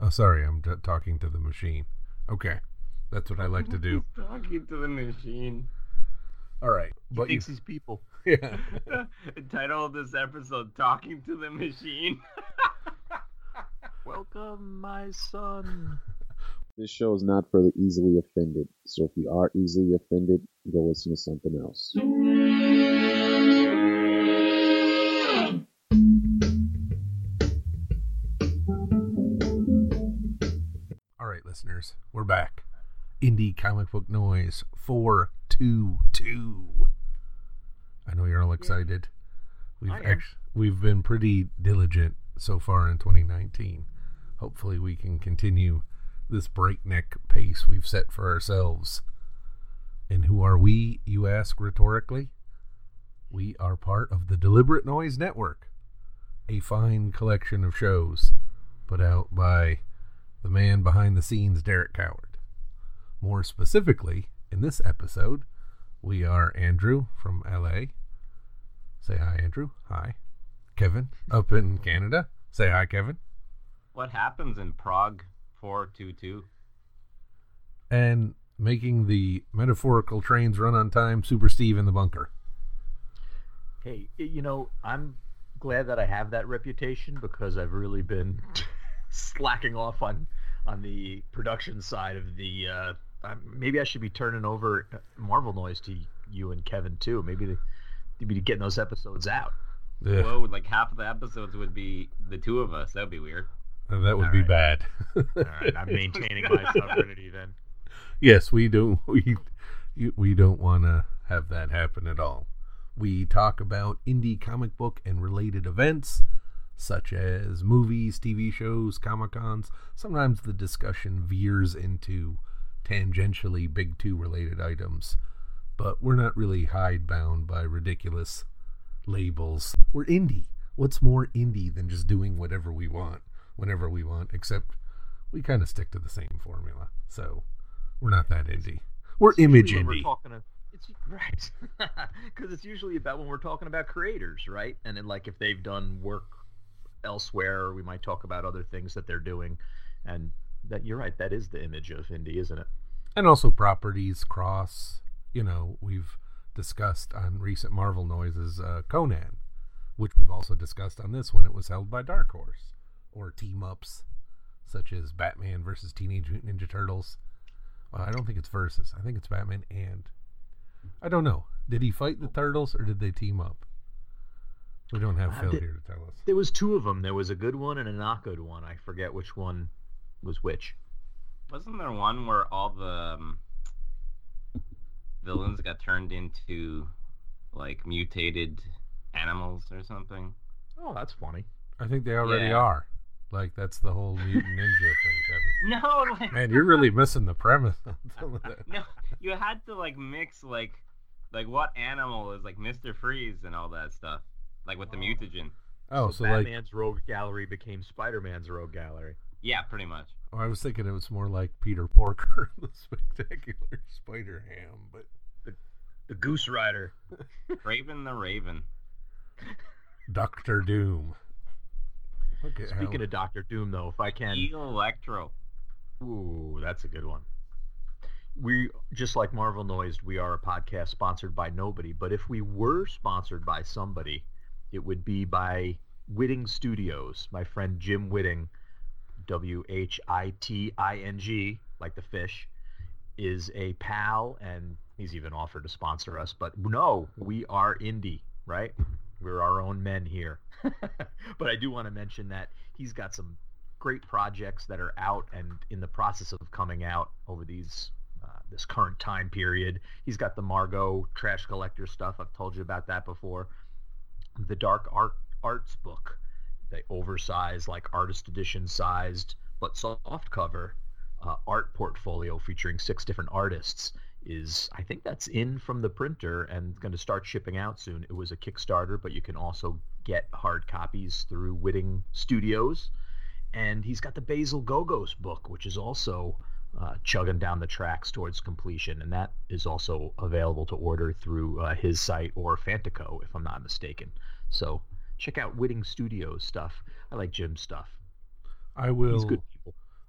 Oh, sorry, I'm talking to the machine. Okay, that's what I like to do. Talking to the machine. All right, but he thinks he's people. Yeah. The title of this episode: Talking to the Machine. Welcome, my son. This show is not for the easily offended, so if you are easily offended, go listen to something else. All right, listeners, we're back. Indie Comic Book Noise 422. I know you're all excited. We've been pretty diligent so far in 2019. Hopefully we can continue this breakneck pace we've set for ourselves. And who are we, you ask rhetorically? We are part of the Deliberate Noise Network, a fine collection of shows put out by the man behind the scenes, Derek Coward. More specifically, in this episode, we are Andrew from LA. Say hi, Andrew. Hi. Kevin, up in Canada. Say hi, Kevin. What happens in Prague 422? And making the metaphorical trains run on time, Super Steve in the bunker. Hey, I'm glad that I have that reputation because I've really been slacking off on the production side of the... maybe I should be turning over Marvel Noise to you and Kevin, too. Maybe getting those episodes out. Yeah. Whoa, like half of the episodes would be the two of us. That would be weird. That would be bad. All right, I'm maintaining my sovereignty then. Yes, we do. We don't want to have that happen at all. We talk about indie comic book and related events, such as movies, TV shows, Comic-Cons. Sometimes the discussion veers into tangentially Big Two related items, but we're not really hidebound by ridiculous labels. We're indie. What's more indie than just doing whatever we want, whenever we want, except we kind of stick to the same formula. So we're not that indie. We're image indie. It's right. Because it's usually about when we're talking about creators, right? And then like if they've done work elsewhere, we might talk about other things that they're doing. And that you're right, that is the image of indie, isn't it? And also properties cross. We've discussed on recent Marvel Noises Conan, which we've also discussed on this when it was held by Dark Horse, or team-ups such as Batman versus Teenage Mutant Ninja Turtles. I don't think it's versus. I think it's Batman and... I don't know. Did he fight the Turtles or did they team up? We don't have Phil here to tell us. There was two of them. There was a good one and a not good one. I forget which one was which. Wasn't there one where all the villains got turned into like mutated animals or something? Oh, that's funny. I think they already are. Like that's the whole mutant ninja thing, Kevin. No, man, you're really missing the premise on some of that. No, you had to like mix like what animal is like Mr. Freeze and all that stuff, like with the mutagen. Oh, so Batman's rogue gallery became Spider-Man's rogue gallery. Yeah, pretty much. Oh, I was thinking it was more like Peter Porker, the Spectacular Spider-Ham, but the Goose Rider, Raven the Raven, Doctor Doom. Speaking of Doctor Doom, though, if I can, Electro. Ooh, that's a good one. We just like Marvel Noise, we are a podcast sponsored by nobody. But if we were sponsored by somebody, it would be by Whitting Studios. My friend Jim Whitting, Whitting, like the fish, is a pal, and he's even offered to sponsor us. But no, we are indie, right? We're our own men here. But I do want to mention that he's got some great projects that are out and in the process of coming out over this current time period. He's got the Margot Trash Collector stuff. I've told you about that before. The Dark Arts book, the oversized, like artist edition sized, but soft cover art portfolio featuring 6 different artists is, I think that's in from the printer and going to start shipping out soon. It was a Kickstarter, but you can also get hard copies through Whitting Studios. And he's got the Basil Gogos book, which is also chugging down the tracks towards completion. And that is also available to order through his site or Fantico, if I'm not mistaken. So check out Whitting Studios stuff. I like Jim's stuff. I will. He's good people.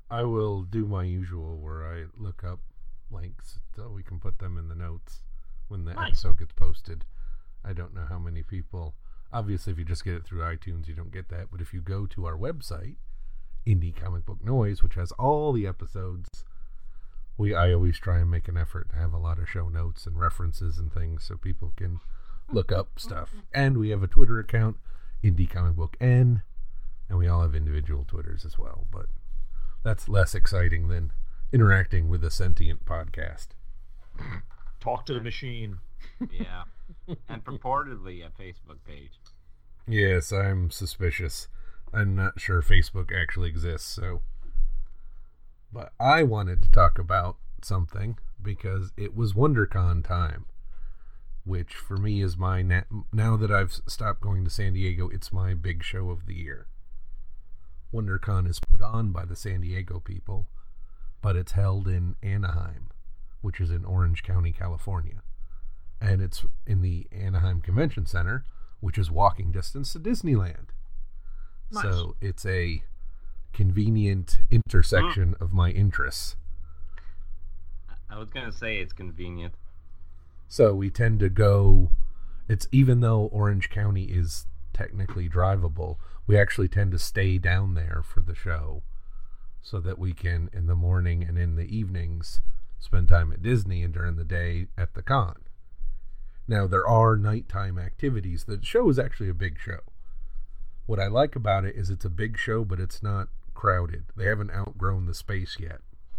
I will do my usual where I look up links so we can put them in the notes when the episode gets posted. I don't know how many people. Obviously, if you just get it through iTunes, you don't get that. But if you go to our website, Indie Comic Book Noise, which has all the episodes, I always try and make an effort to have a lot of show notes and references and things so people can look up stuff. And we have a Twitter account, Indie Comic Book N, and we all have individual Twitters as well. But that's less exciting than interacting with a sentient podcast. Talk to the machine. Yeah. And purportedly a Facebook page. Yes, I'm suspicious. I'm not sure Facebook actually exists, so. But I wanted to talk about something because it was WonderCon time, which for me is my, now that I've stopped going to San Diego, it's my big show of the year. WonderCon is put on by the San Diego people, but it's held in Anaheim, which is in Orange County, California. And it's in the Anaheim Convention Center, which is walking distance to Disneyland. Nice. So it's a convenient intersection of my interests. I was going to say it's convenient. So we tend to go, it's even though Orange County is technically drivable, we actually tend to stay down there for the show so that we can, in the morning and in the evenings, spend time at Disney and during the day at the con. Now, there are nighttime activities. The show is actually a big show. What I like about it is it's a big show, but it's not crowded. They haven't outgrown the space yet,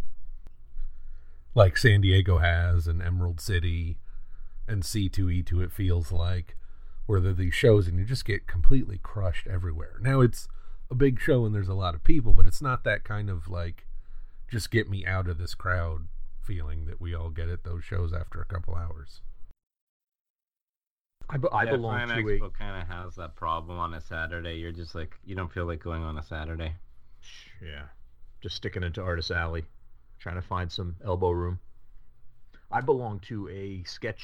like San Diego has, and Emerald City, and C2E2, it feels like, where there are these shows and you just get completely crushed everywhere. Now, it's a big show and there's a lot of people, but it's not that kind of like, just get me out of this crowd feeling that we all get at those shows after a couple hours. I belong to Expo kind of has that problem on a Saturday. You're just like, you don't feel like going on a Saturday. Yeah, just sticking into Artist Alley, trying to find some elbow room. I belong to a sketch,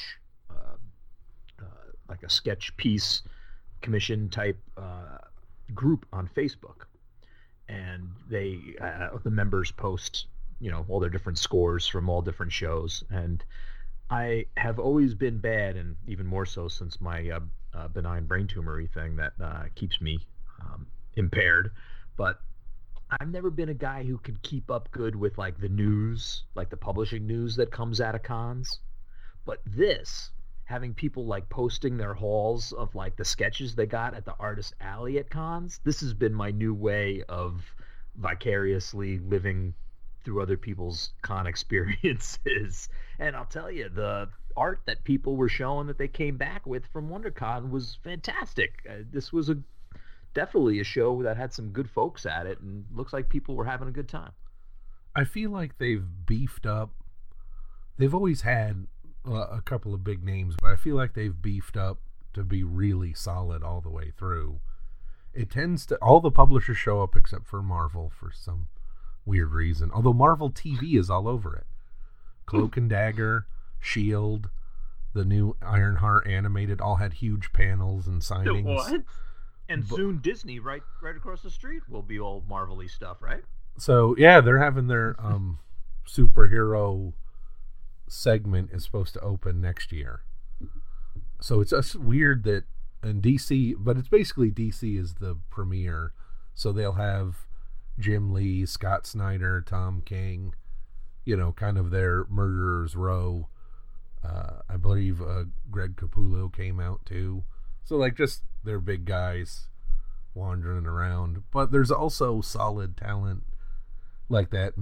like a sketch piece commission type group on Facebook, and they the members post, all their different scores from all different shows, and I have always been bad, and even more so since my benign brain tumor thing that keeps me impaired. But I've never been a guy who can keep up good with like the news, like the publishing news that comes out of cons. But having people like posting their hauls of like the sketches they got at the Artist Alley at cons, this has been my new way of vicariously living through other people's con experiences. And I'll tell you, the art that people were showing that they came back with from WonderCon was fantastic. This was definitely a show that had some good folks at it, and looks like people were having a good time. I feel like they've beefed up. They've always had a couple of big names, but I feel like they've beefed up to be really solid all the way through. It tends to, all the publishers show up except for Marvel for some weird reason. Although Marvel TV is all over it. Cloak and Dagger, S.H.I.E.L.D., the new Ironheart animated, all had huge panels and signings. What? And soon Disney, right across the street, will be all Marvel-y stuff, right? So, yeah, they're having their superhero segment is supposed to open next year. So it's just weird that in DC, but it's basically DC is the premiere. So they'll have Jim Lee, Scott Snyder, Tom King, kind of their Murderers Row. I believe Greg Capullo came out too. So like just they're big guys wandering around. But there's also solid talent like that.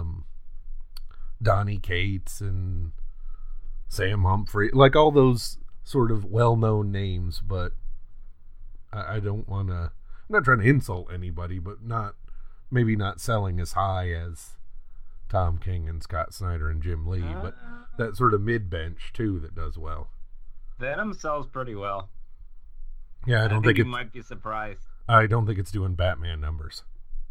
Donnie Cates and Sam Humphrey, like all those sort of well-known names. But I don't want to. I'm not trying to insult anybody, but maybe not selling as high as Tom King and Scott Snyder and Jim Lee, but that sort of mid-bench too that does well. Venom sells pretty well. Yeah, I don't think you might be surprised. I don't think it's doing Batman numbers.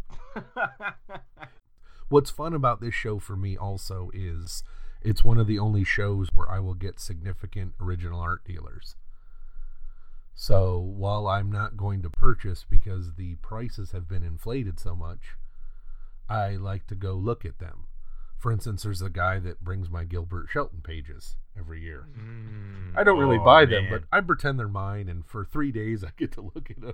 What's fun about this show for me also is it's one of the only shows where I will get significant original art dealers. So while I'm not going to purchase because the prices have been inflated so much, I like to go look at them. For instance, there's a guy that brings my Gilbert Shelton pages every year. I don't really buy them, but I pretend they're mine, and for 3 days I get to look at them.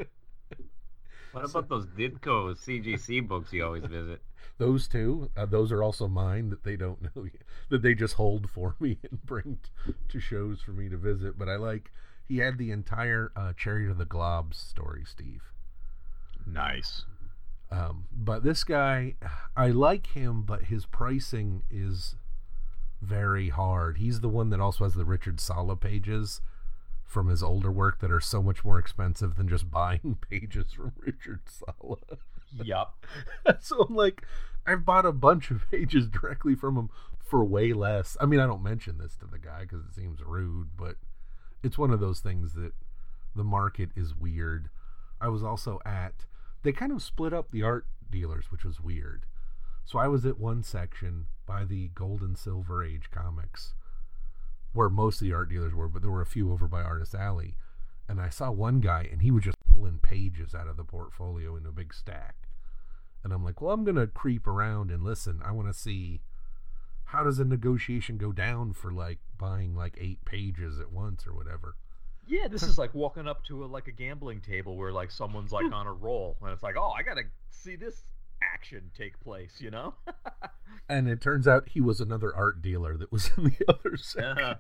What about those Ditko CGC books you always visit? Those two, those are also mine that they don't know yet, that they just hold for me and bring to shows for me to visit. But he had the entire Chariot of the Globs story, Steve. Nice. But this guy, I like him, but his pricing is very hard. He's the one that also has the Richard Sala pages from his older work that are so much more expensive than just buying pages from Richard Sala. Yup. So I'm like, I've bought a bunch of pages directly from him for way less. I mean, I don't mention this to the guy because it seems rude, but it's one of those things that the market is weird. I was also they kind of split up the art dealers, which was weird. So I was at one section by the Gold and Silver Age comics, where most of the art dealers were, but there were a few over by Artist Alley. And I saw one guy, and he was just pulling pages out of the portfolio in a big stack. And I'm like, well, I'm going to creep around and listen. I want to see, how does a negotiation go down for like buying like 8 pages at once or whatever. Yeah, this is like walking up to a gambling table where like someone's like on a roll, and it's like, oh, I got to see this action take place, you know? And it turns out he was another art dealer that was in the other section.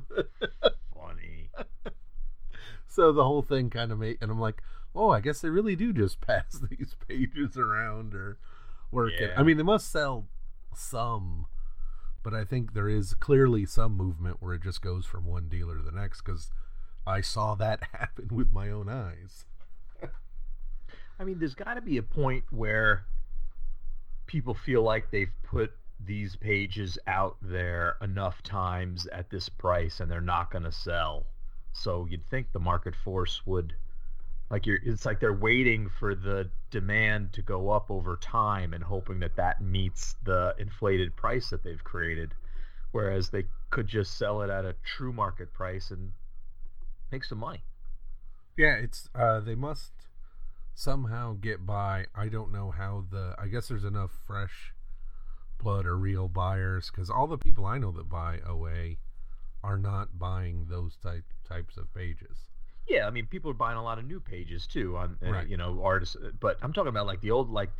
Funny. So the whole thing kind of made, and I'm like, oh, I guess they really do just pass these pages around or work it. I mean, they must sell some, but I think there is clearly some movement where it just goes from one dealer to the next, because I saw that happen with my own eyes. I mean, there's got to be a point where people feel like they've put these pages out there enough times at this price and they're not going to sell. So you'd think the market force would, it's like they're waiting for the demand to go up over time and hoping that meets the inflated price that they've created, whereas they could just sell it at a true market price and make some money. Yeah, it's they must somehow get by. I don't know how I guess there's enough fresh blood or real buyers, because all the people I know that buy OA are not buying those types of pages. Yeah, I mean, people are buying a lot of new pages too on right. Artists, but I'm talking about like the old a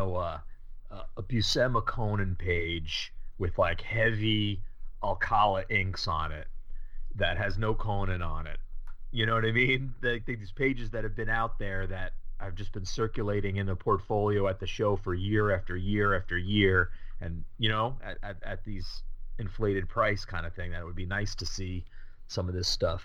Buscema Conan page with like heavy Alcala inks on it that has no Conan on it. You know what I mean? These pages that have been out there that I've just been circulating in the portfolio at the show for year after year after year, and at these inflated price kind of thing, that it would be nice to see some of this stuff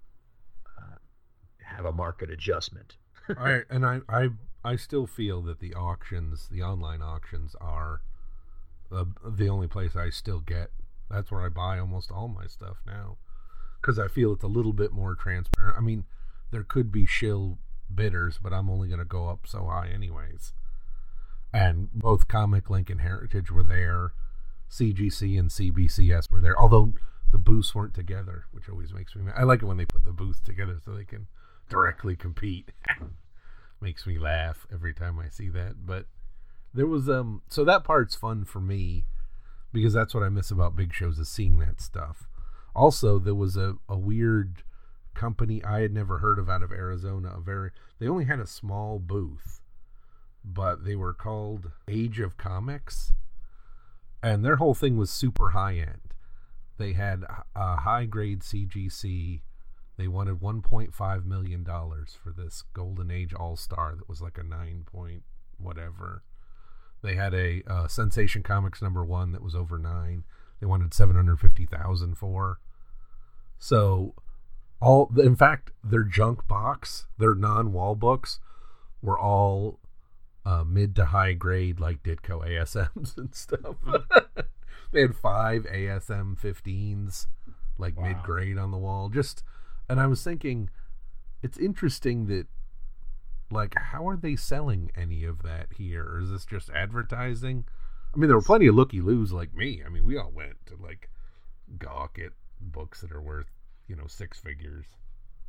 have a market adjustment. I still feel that the online auctions are the only place I still get. That's where I buy almost all my stuff now, because I feel it's a little bit more transparent. I mean, there could be shill bidders, but I'm only going to go up so high anyways. And both Comic Link and Heritage were there. CGC and CBCS were there, although the booths weren't together, which always makes me mad. I like it when they put the booths together so they can directly compete. Makes me laugh every time I see that. But there was so that part's fun for me, because that's what I miss about big shows, is seeing that stuff. Also, there was a weird company I had never heard of out of Arizona. They only had a small booth, but they were called Age of Comics, and their whole thing was super high end. They had a high grade CGC. They wanted $1.5 million for this Golden Age All-Star that was like a 9 point whatever. They had a Sensation Comics #1 that was over 9. They wanted $750,000 for. So in fact, their junk box, their non-wall books, were all mid to high grade, like Ditko ASMs and stuff. They had 5 ASM 15s, like mid grade on the wall. And I was thinking, it's interesting that, like, how are they selling any of that here? Or is this just advertising? I mean, there were plenty of looky-loos like me. I mean, we all went to, like, gawk at books that are worth, 6 figures.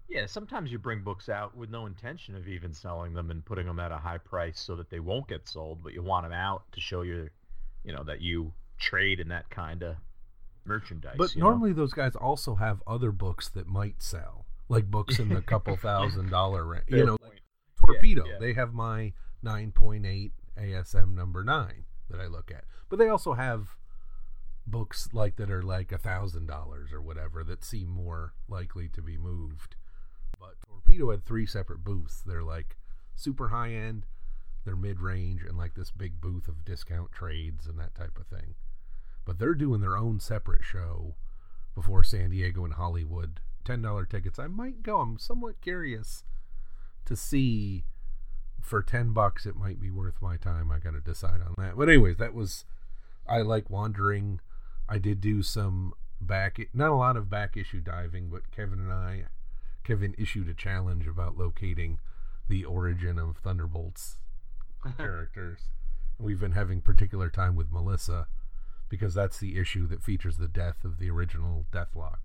Yeah, sometimes you bring books out with no intention of even selling them and putting them at a high price so that they won't get sold, but you want them out to show that you trade in that kind of merchandise. But normally those guys also have other books that might sell, like books in the couple $1,000 range. Like Torpedo. Yeah. They have my 9.8 ASM number 9 that I look at. But they also have books like that are like $1,000 or whatever that seem more likely to be moved. But Torpedo had 3 separate booths. They're like super high end, they're mid range, and like this big booth of discount trades and that type of thing. But they're doing their own separate show before San Diego and Hollywood. $10 tickets. I might go. I'm somewhat curious to see. For $10, it might be worth my time. I got to decide on that. But anyways, I like wandering. I did do some not a lot of back issue diving, but Kevin issued a challenge about locating the origin of Thunderbolt's characters. We've been having particular time with Melissa because that's the issue that features the death of the original Deathlock.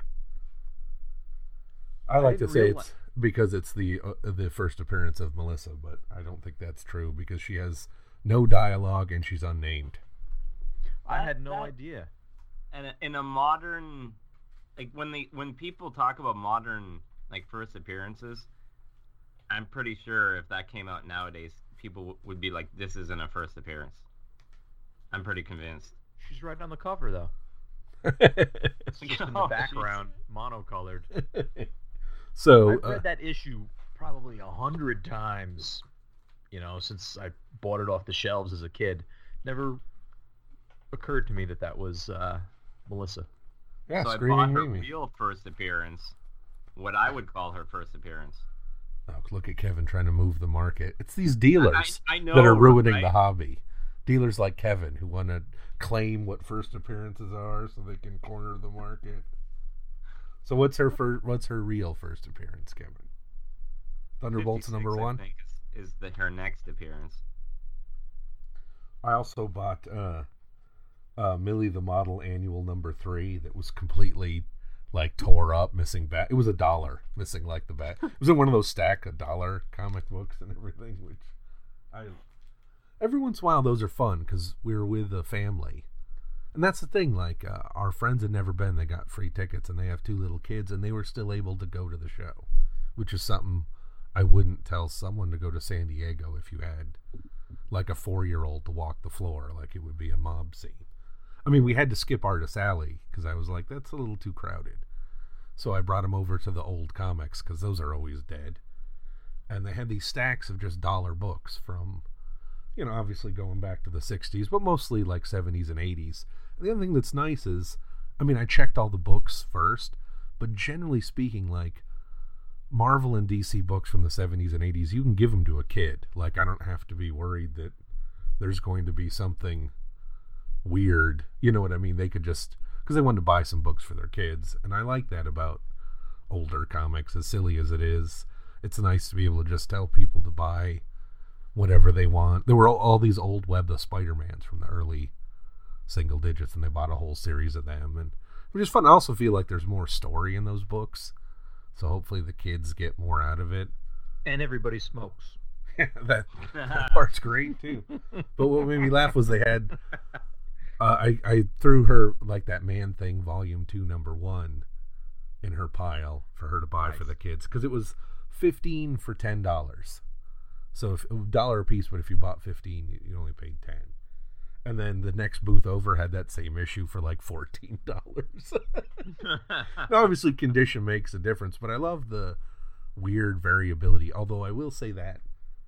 I like to say it's because it's the first appearance of Melissa, but I don't think that's true because she has no dialogue and she's unnamed. I had no idea. And in a modern, like when people talk about modern like first appearances, I'm pretty sure if that came out nowadays, people would be like, "This isn't a first appearance." I'm pretty convinced. She's right on the cover though. It's just in the background, monocolored. So I've read that issue probably 100 times, since I bought it off the shelves as a kid. Never occurred to me that was Melissa. Yeah, so I bought her real first appearance, what I would call her first appearance. Oh, look at Kevin trying to move the market. It's these dealers I know, that are ruining right? the hobby. Dealers like Kevin who want to claim what first appearances are so they can corner the market. So what's her real first appearance, Kevin? Thunderbolt's number 1? I think is her next appearance. I also bought Millie the Model Annual number 3 that was completely like tore up, missing back. It was $1 missing like the back. It was in one of those stack $1 comic books and everything, which every once in a while those are fun because we were with a family. And that's the thing, like, our friends had never been. They got free tickets, and they have 2 little kids, and they were still able to go to the show, which is something I wouldn't tell someone to go to San Diego if you had, like, a 4-year-old to walk the floor, like it would be a mob scene. I mean, we had to skip Artist Alley, because I was like, that's a little too crowded. So I brought them over to the old comics, because those are always dead. And they had these stacks of just dollar books from, obviously going back to the 60s, but mostly like 70s and 80s. The other thing that's nice is, I checked all the books first, but generally speaking, like, Marvel and DC books from the 70s and 80s, you can give them to a kid. Like, I don't have to be worried that there's going to be something weird. You know what I mean? They could just, because they wanted to buy some books for their kids, and I like that about older comics, as silly as it is. It's nice to be able to just tell people to buy whatever they want. There were all these old Web of Spider-Mans from the early single digits, and they bought a whole series of them, and which is fun. I also feel like there's more story in those books, so hopefully the kids get more out of it. And everybody smokes. that part's great too. But what made me laugh was they had I threw her like that Man-Thing Volume 2 number 1 in her pile for her to buy for the kids, because it was $15 for $10. So if $1 a piece, but if you bought 15, you only paid 10. And then the next booth over had that same issue for like $14. Now, obviously, condition makes a difference, but I love the weird variability. Although I will say that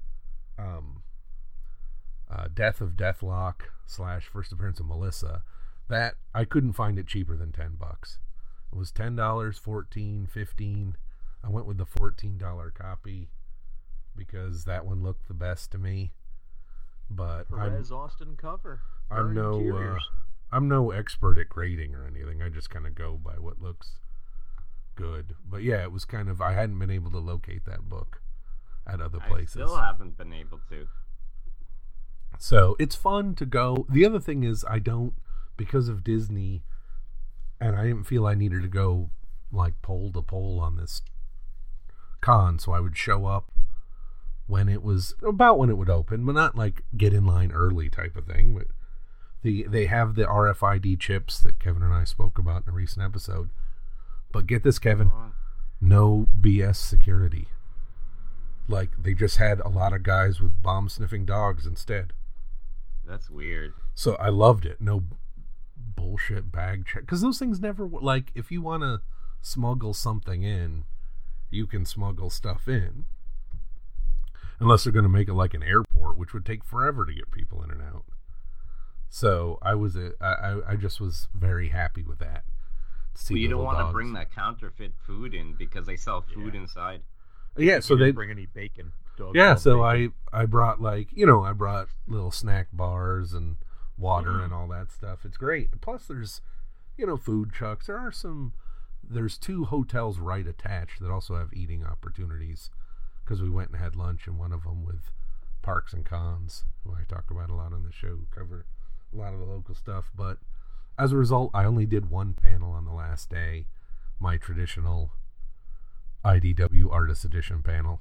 Death of Deathlock / first appearance of Melissa, that I couldn't find it cheaper than $10. It was $10, $14, $15. I went with the $14 copy because that one looked the best to me. But Perez Austin cover. I'm no expert at grading or anything. I just kind of go by what looks good. But yeah, it was kind of, I hadn't been able to locate that book at other places. I still haven't been able to. So it's fun to go. The other thing is because of Disney, and I didn't feel I needed to go like pole to pole on this con, so I would show up when it was about when it would open, but not like get in line early type of thing. But they have the RFID chips that Kevin and I spoke about in a recent episode. But get this, Kevin, no BS security. Like, they just had a lot of guys with bomb sniffing dogs instead. That's weird. So I loved it. No bullshit bag check, because those things never, like, if you want to smuggle something in, you can smuggle stuff in. Unless they're going to make it like an airport, which would take forever to get people in and out. So I just was very happy with that. Well, you don't want to bring that counterfeit food in because they sell food inside. Yeah, so they didn't bring any bacon. Yeah, so bacon. I brought I brought little snack bars and water and all that stuff. It's great. Plus there's food trucks. There's 2 hotels right attached that also have eating opportunities, because we went and had lunch in one of them with Parks and Cons, who I talk about a lot on the show, cover a lot of the local stuff. But as a result, I only did one panel on the last day, my traditional IDW Artist Edition panel.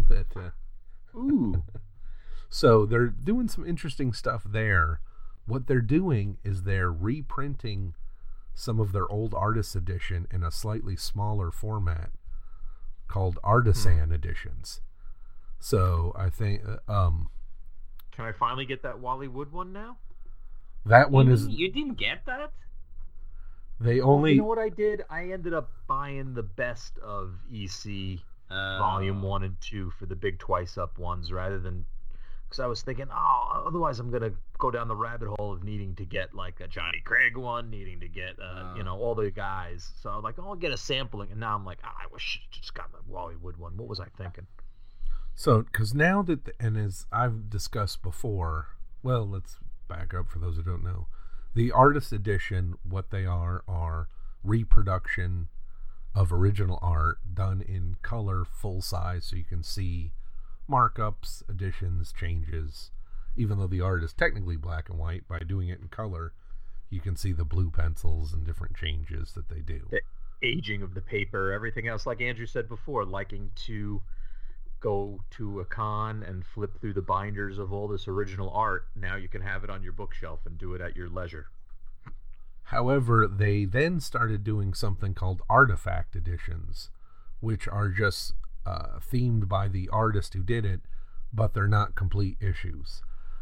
So they're doing some interesting stuff there. What they're doing is they're reprinting some of their old Artist Edition in a slightly smaller format called Artisan editions. So I think can I finally get that Wally Wood one now? That one is... You didn't get that? They only... You know what I did? I ended up buying the best of EC Volume 1 and 2 for the big twice-up ones, rather than... Because I was thinking, otherwise I'm going to go down the rabbit hole of needing to get, like, a Johnny Craig one, needing to get, all the guys. So I'm like, I'll get a sampling. And now I'm like, I wish I just got the Wally Wood one. What was I thinking? So, because now that... And as I've discussed before... Well, let's back up for those who don't know. The Artist Edition, what they are reproduction of original art done in color, full size, so you can see markups, additions, changes. Even though the art is technically black and white, by doing it in color, you can see the blue pencils and different changes that they do. The aging of the paper, everything else, like Andrew said before, liking to go to a con and flip through the binders of all this original art. Now you can have it on your bookshelf and do it at your leisure. However, they then started doing something called artifact editions, which are just themed by the artist who did it, but they're not complete issues.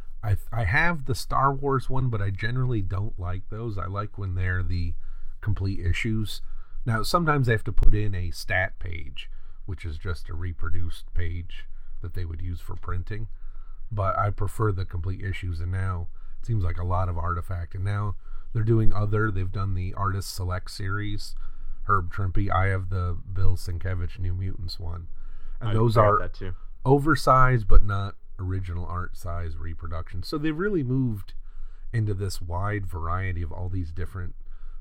I have the Star Wars one, but I generally don't like those. I like when they're the complete issues. Now, sometimes they have to put in a stat page, which is just a reproduced page that they would use for printing. But I prefer the complete issues, and now it seems like a lot of artifact. And now they're doing they've done the Artist Select series. Herb Trimpe, I have the Bill Sienkiewicz New Mutants one. And those are oversized but not original art size reproductions. So they've really moved into this wide variety of all these different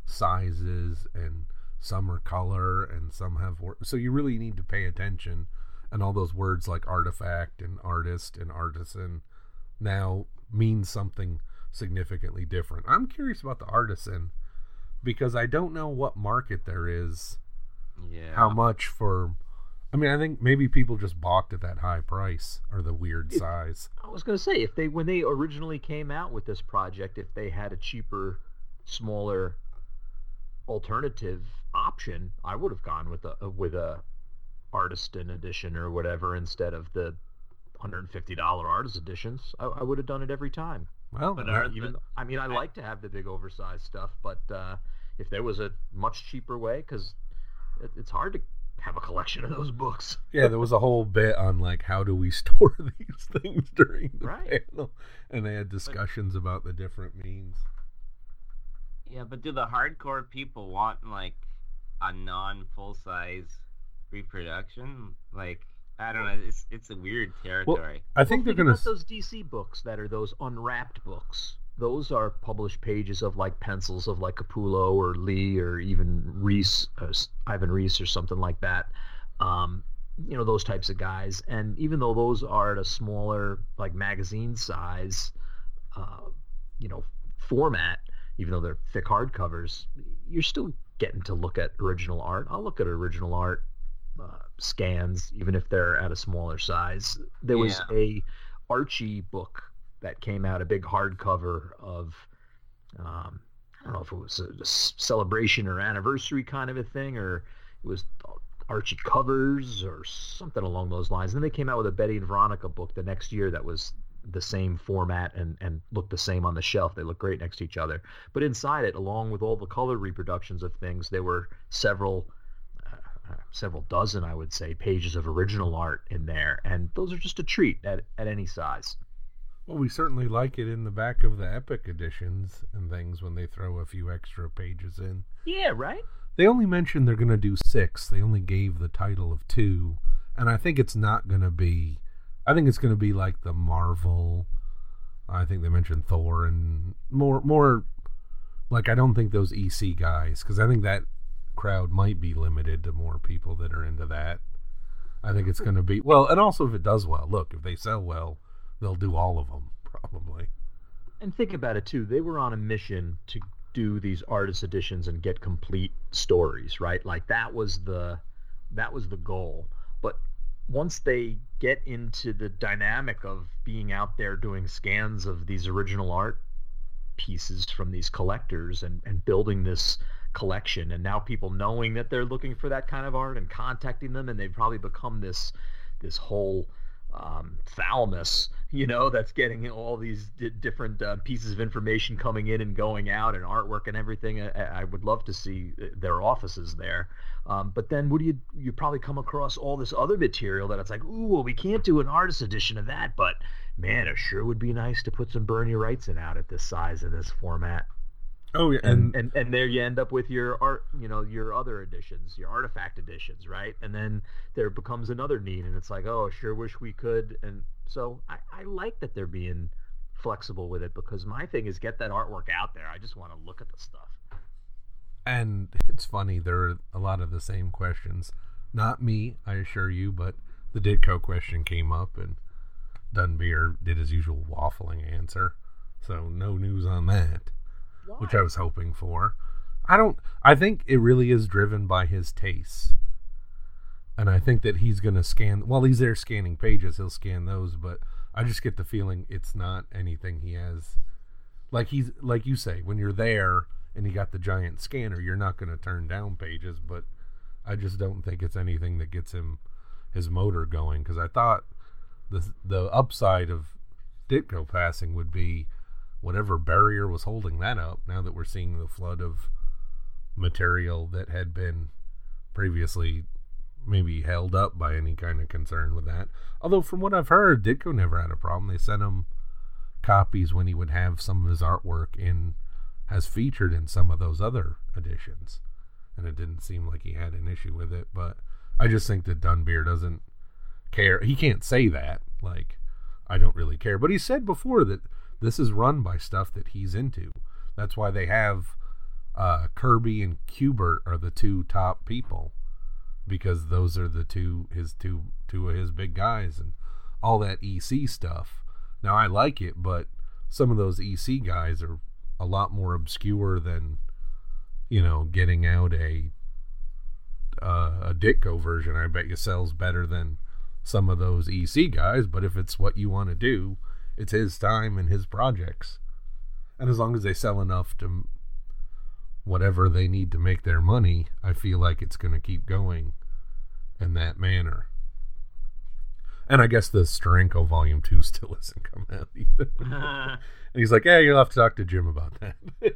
sizes, and some are color and some have so you really need to pay attention, and all those words like artifact and artist and artisan now mean something significantly different. I'm curious about the artisan, because I don't know what market there is. How much for... I mean, I think maybe people just balked at that high price or the weird size. I was going to say, when they originally came out with this project, if they had a cheaper, smaller alternative option, I would have gone with a artisan edition or whatever instead of the $150 artist editions. I would have done it every time. Well, but I like to have the big oversized stuff, but if there was a much cheaper way, because it's hard to have a collection of those books. Yeah, there was a whole bit on like how do we store these things during the panel, and they had discussions about the different means. Yeah, but do the hardcore people want like a non-full size reproduction? Like, I don't know. It's a weird territory. Well, I think they're gonna those DC books that are those unwrapped books. Those are published pages of like pencils of like Capullo or Lee or even Reese, Ivan Reese or something like that. Those types of guys. And even though those are at a smaller like magazine size, format, even though they're thick hardcovers, you're still getting to look at original art. I'll look at original art scans, even if they're at a smaller size. There was a Archie book that came out, a big hardcover of, I don't know if it was a celebration or anniversary kind of a thing, or it was Archie covers or something along those lines. And then they came out with a Betty and Veronica book the next year that was the same format and looked the same on the shelf. They look great next to each other. But inside it, along with all the color reproductions of things, there were several dozen, I would say, pages of original art in there. And those are just a treat at any size. Well, we certainly like it in the back of the Epic editions and things when they throw a few extra pages in. Yeah, right? They only mentioned they're going to do 6. They only gave the title of 2. And I think it's not going to be... I think it's going to be like the Marvel. I think they mentioned Thor and more like, I don't think those EC guys, because I think that crowd might be limited to more people that are into that. I think it's going to be, well, and also if it does well, look, if they sell well, they'll do all of them probably. And think about it too. They were on a mission to do these artist editions and get complete stories, right? Like that was the goal. But once they get into the dynamic of being out there doing scans of these original art pieces from these collectors and building this collection, and now people knowing that they're looking for that kind of art and contacting them, and they've probably become this whole thalamus, that's getting all these different pieces of information coming in and going out, and artwork and everything. I would love to see their offices there. But then you probably come across all this other material that it's like, ooh, well, we can't do an artist edition of that, but man, it sure would be nice to put some Bernie Wrightson out at this size and this format. Oh yeah, and there you end up with your art, your other editions, your artifact editions, right? And then there becomes another need, and it's like, oh, sure wish we could. And so I like that they're being flexible with it, because my thing is get that artwork out there. I just want to look at the stuff. And it's funny, there are a lot of the same questions. Not me, I assure you, but the Ditko question came up, and Dunbeer did his usual waffling answer. So no news on that. Why? Which I was hoping for. I think it really is driven by his tastes. And I think that he's going to scan, while he's there scanning pages, he'll scan those, but I just get the feeling it's not anything he has. Like you say, when you're there and you got the giant scanner, you're not going to turn down pages, but I just don't think it's anything that gets him his motor going, because I thought the upside of Ditko passing would be whatever barrier was holding that up, now that we're seeing the flood of material that had been previously maybe held up by any kind of concern with that. Although from what I've heard, Ditko never had a problem. They sent him copies when he would have some of his artwork has featured in some of those other editions, and it didn't seem like he had an issue with it. But I just think that Dunbeer doesn't care. He can't say that, like, I don't really care, but he said before that this is run by stuff that he's into. That's why they have Kirby and Kubert are the two top people, because those are the two of his big guys, and all that EC stuff. Now I like it, but some of those EC guys are a lot more obscure than, getting out a Ditko version. I bet you sells better than some of those EC guys, but if it's what you want to do, it's his time and his projects. And as long as they sell enough to whatever they need to make their money, I feel like it's going to keep going in that manner. And I guess the Steranko Volume 2 still hasn't come out either. And he's like, you'll have to talk to Jim about that.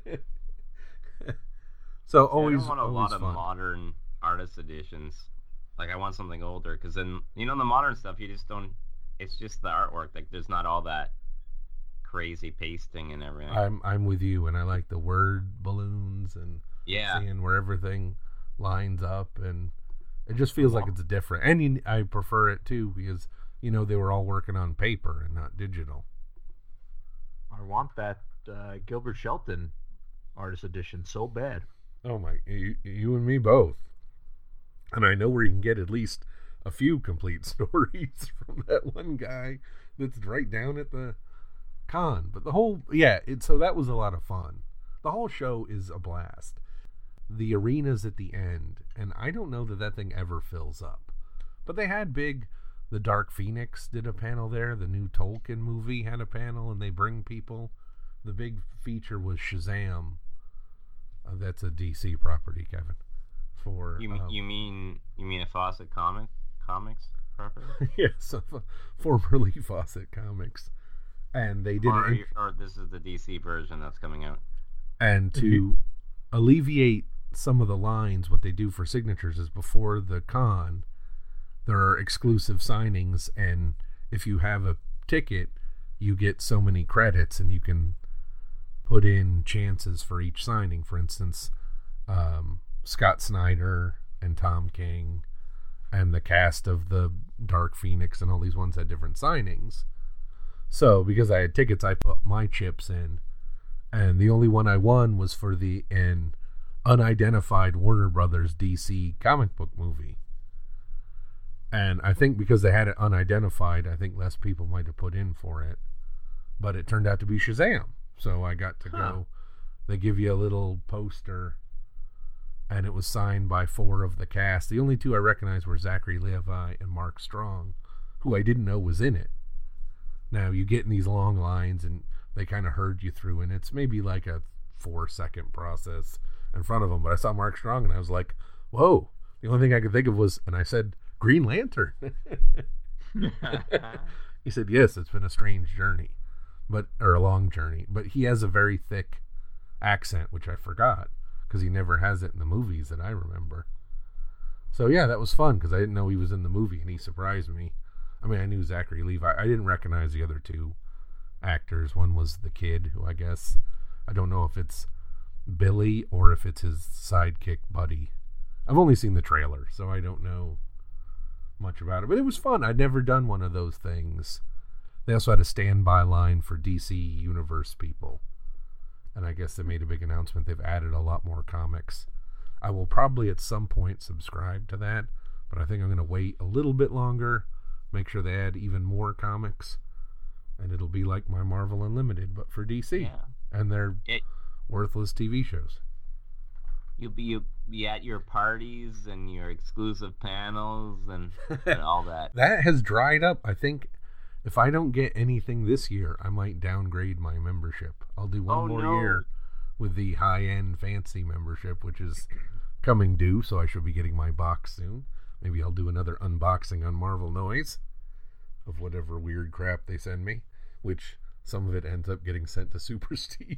So always, I don't want a lot of fun. modern artist editions. Like, I want something older, because then, the modern stuff, you just don't, it's just the artwork. Like, there's not all that crazy pasting and everything. I'm with you, and I like the word balloons and seeing where everything lines up, and it just feels like it's different. And I prefer it too, because they were all working on paper and not digital. I want that Gilbert Shelton artist edition so bad. Oh my, you and me both. And I know where you can get at least a few complete stories from that one guy that's right down at the con. But the whole, so that was a lot of fun. The whole show is a blast. the arena's at the end, and I don't know that thing ever fills up. But they had the Dark Phoenix did a panel there. The new Tolkien movie had a panel, and they bring people. The big feature was Shazam. That's a DC property, Kevin. For you mean a Fawcett Comics property? Yes, formerly Fawcett Comics, and they did. Or this is the DC version that's coming out. And to alleviate some of the lines, what they do for signatures is before the con, there are exclusive signings, and if you have a ticket, you get so many credits, and you can put in chances for each signing. For instance, Scott Snyder and Tom King and the cast of the Dark Phoenix and all these ones had different signings. So because I had tickets, I put my chips in, and the only one I won was for an unidentified Warner Brothers DC comic book movie. And I think because they had it unidentified, I think less people might have put in for it. But it turned out to be Shazam. So I got to go. They give you a little poster, and it was signed by 4 of the cast. The only 2 I recognized were Zachary Levi and Mark Strong, who I didn't know was in it. Now, you get in these long lines, and they kind of herd you through, and it's maybe like a 4-second process in front of them. But I saw Mark Strong, and I was like, whoa. The only thing I could think of was, and I said, Green Lantern. He said, yes, it's been a strange journey, or a long journey. But he has a very thick accent, which I forgot, because he never has it in the movies that I remember. So, yeah, that was fun, because I didn't know he was in the movie, and he surprised me. I mean, I knew Zachary Levi. I didn't recognize the other 2 actors. One was the kid, who I guess, I don't know if it's Billy or if it's his sidekick, Buddy. I've only seen the trailer, so I don't know much about it. But it was fun. I'd never done one of those things. They also had a standby line for DC Universe people. And I guess they made a big announcement. They've added a lot more comics. I will probably at some point subscribe to that, but I think I'm going to wait a little bit longer, make sure they add even more comics, and it'll be like my Marvel Unlimited, but for DC. And their worthless TV shows. You'll be at your parties and your exclusive panels and all that. That has dried up. I think if I don't get anything this year, I might downgrade my membership. I'll do one more year with the high-end fancy membership, which is coming due, so I should be getting my box soon. Maybe I'll do another unboxing on Marvel Noise of whatever weird crap they send me, which some of it ends up getting sent to Super Steve.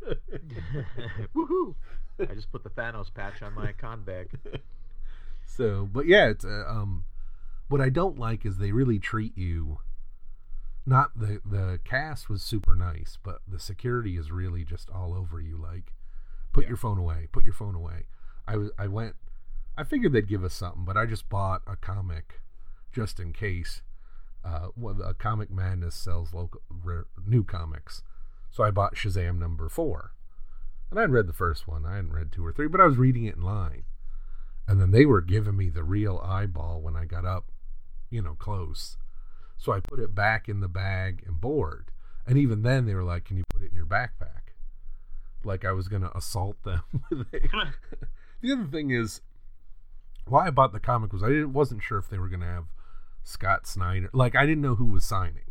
Woohoo! I just put the Thanos patch on my con bag. So, but yeah, it's what I don't like is they really treat you. Not the cast was super nice, but the security is really just all over you. Like, put your phone away. Put your phone away. I figured they'd give us something, but I just bought a comic just in case. A Comic Madness sells new comics, so I bought Shazam number 4. And I'd read the first one. I hadn't read 2 or 3, but I was reading it in line. And then they were giving me the real eyeball when I got up, close. So I put it back in the bag and board. And even then they were like, can you put it in your backpack? Like I was going to assault them with it. The other thing is, why I bought the comic was I wasn't sure if they were going to have Scott Snyder. Like, I didn't know who was signing.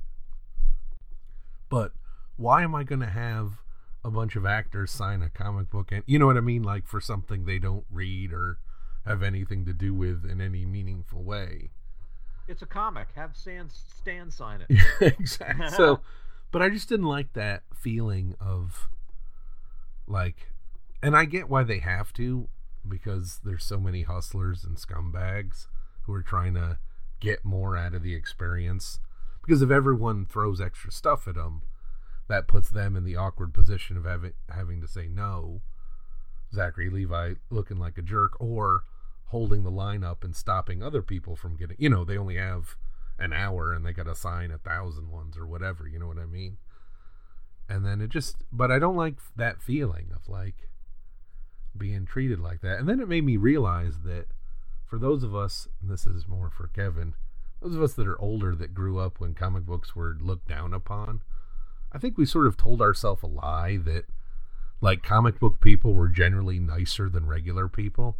But why am I going to have a bunch of actors sign a comic book? And you know what I mean? Like, for something they don't read or have anything to do with in any meaningful way. It's a comic. Have Stan sign it. Yeah, exactly. So, but I just didn't like that feeling of, like, and I get why they have to, because there's so many hustlers and scumbags who are trying to get more out of the experience. Because if everyone throws extra stuff at them, that puts them in the awkward position of having to say no. Zachary Levi looking like a jerk, or holding the line up and stopping other people from getting, they only have an hour and they got to sign 1,000 ones or whatever, you know what I mean? And then but I don't like that feeling of like being treated like that. And then it made me realize that for those of us, and this is more for Kevin, those of us that are older that grew up when comic books were looked down upon, I think we sort of told ourselves a lie that like comic book people were generally nicer than regular people.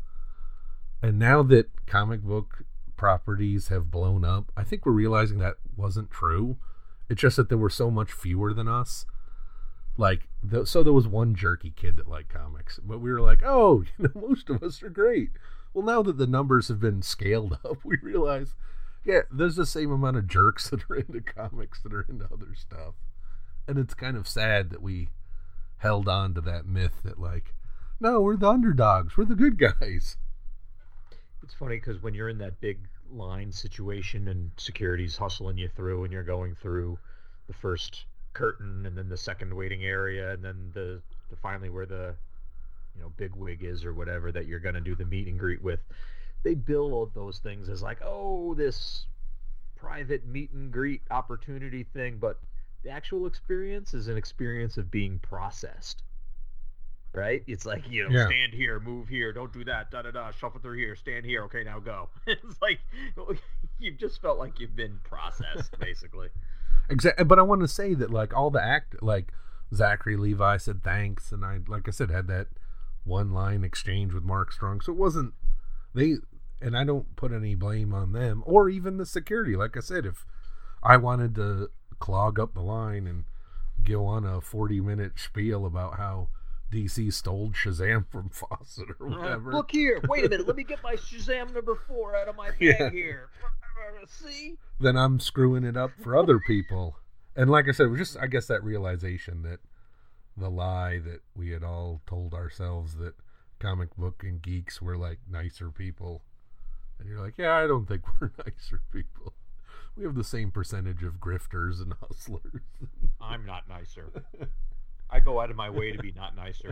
And now that comic book properties have blown up, I think we're realizing that wasn't true. It's just that there were so much fewer than us. Like, so there was one jerky kid that liked comics, but we were like, oh, most of us are great. Well, now that the numbers have been scaled up, we realize, yeah, there's the same amount of jerks that are into comics that are into other stuff. And it's kind of sad that we held on to that myth that, like, no, we're the underdogs, we're the good guys. It's funny because when you're in that big line situation and security's hustling you through and you're going through the first curtain and then the second waiting area and then the finally where the big wig is or whatever that you're going to do the meet and greet with, they bill all those things as like, oh, this private meet and greet opportunity thing, but the actual experience is an experience of being processed. Right? It's like, stand here, move here, don't do that, da-da-da, shuffle through here, stand here, okay, now go. It's like, you've just felt like you've been processed, basically. Exactly. But I want to say that, like, all the like, Zachary Levi said thanks, and I, like I said, had that one-line exchange with Mark Strong, so it wasn't, and I don't put any blame on them, or even the security. Like I said, if I wanted to clog up the line and go on a 40-minute spiel about how DC stole Shazam from Fawcett or whatever. Look here. Wait a minute. Let me get my Shazam number 4 out of my bag here. See? Then I'm screwing it up for other people. And like I said, it was just, I guess, that realization that the lie that we had all told ourselves that comic book and geeks were like nicer people. And you're like, yeah, I don't think we're nicer people. We have the same percentage of grifters and hustlers. I'm not nicer. I go out of my way to be not nicer.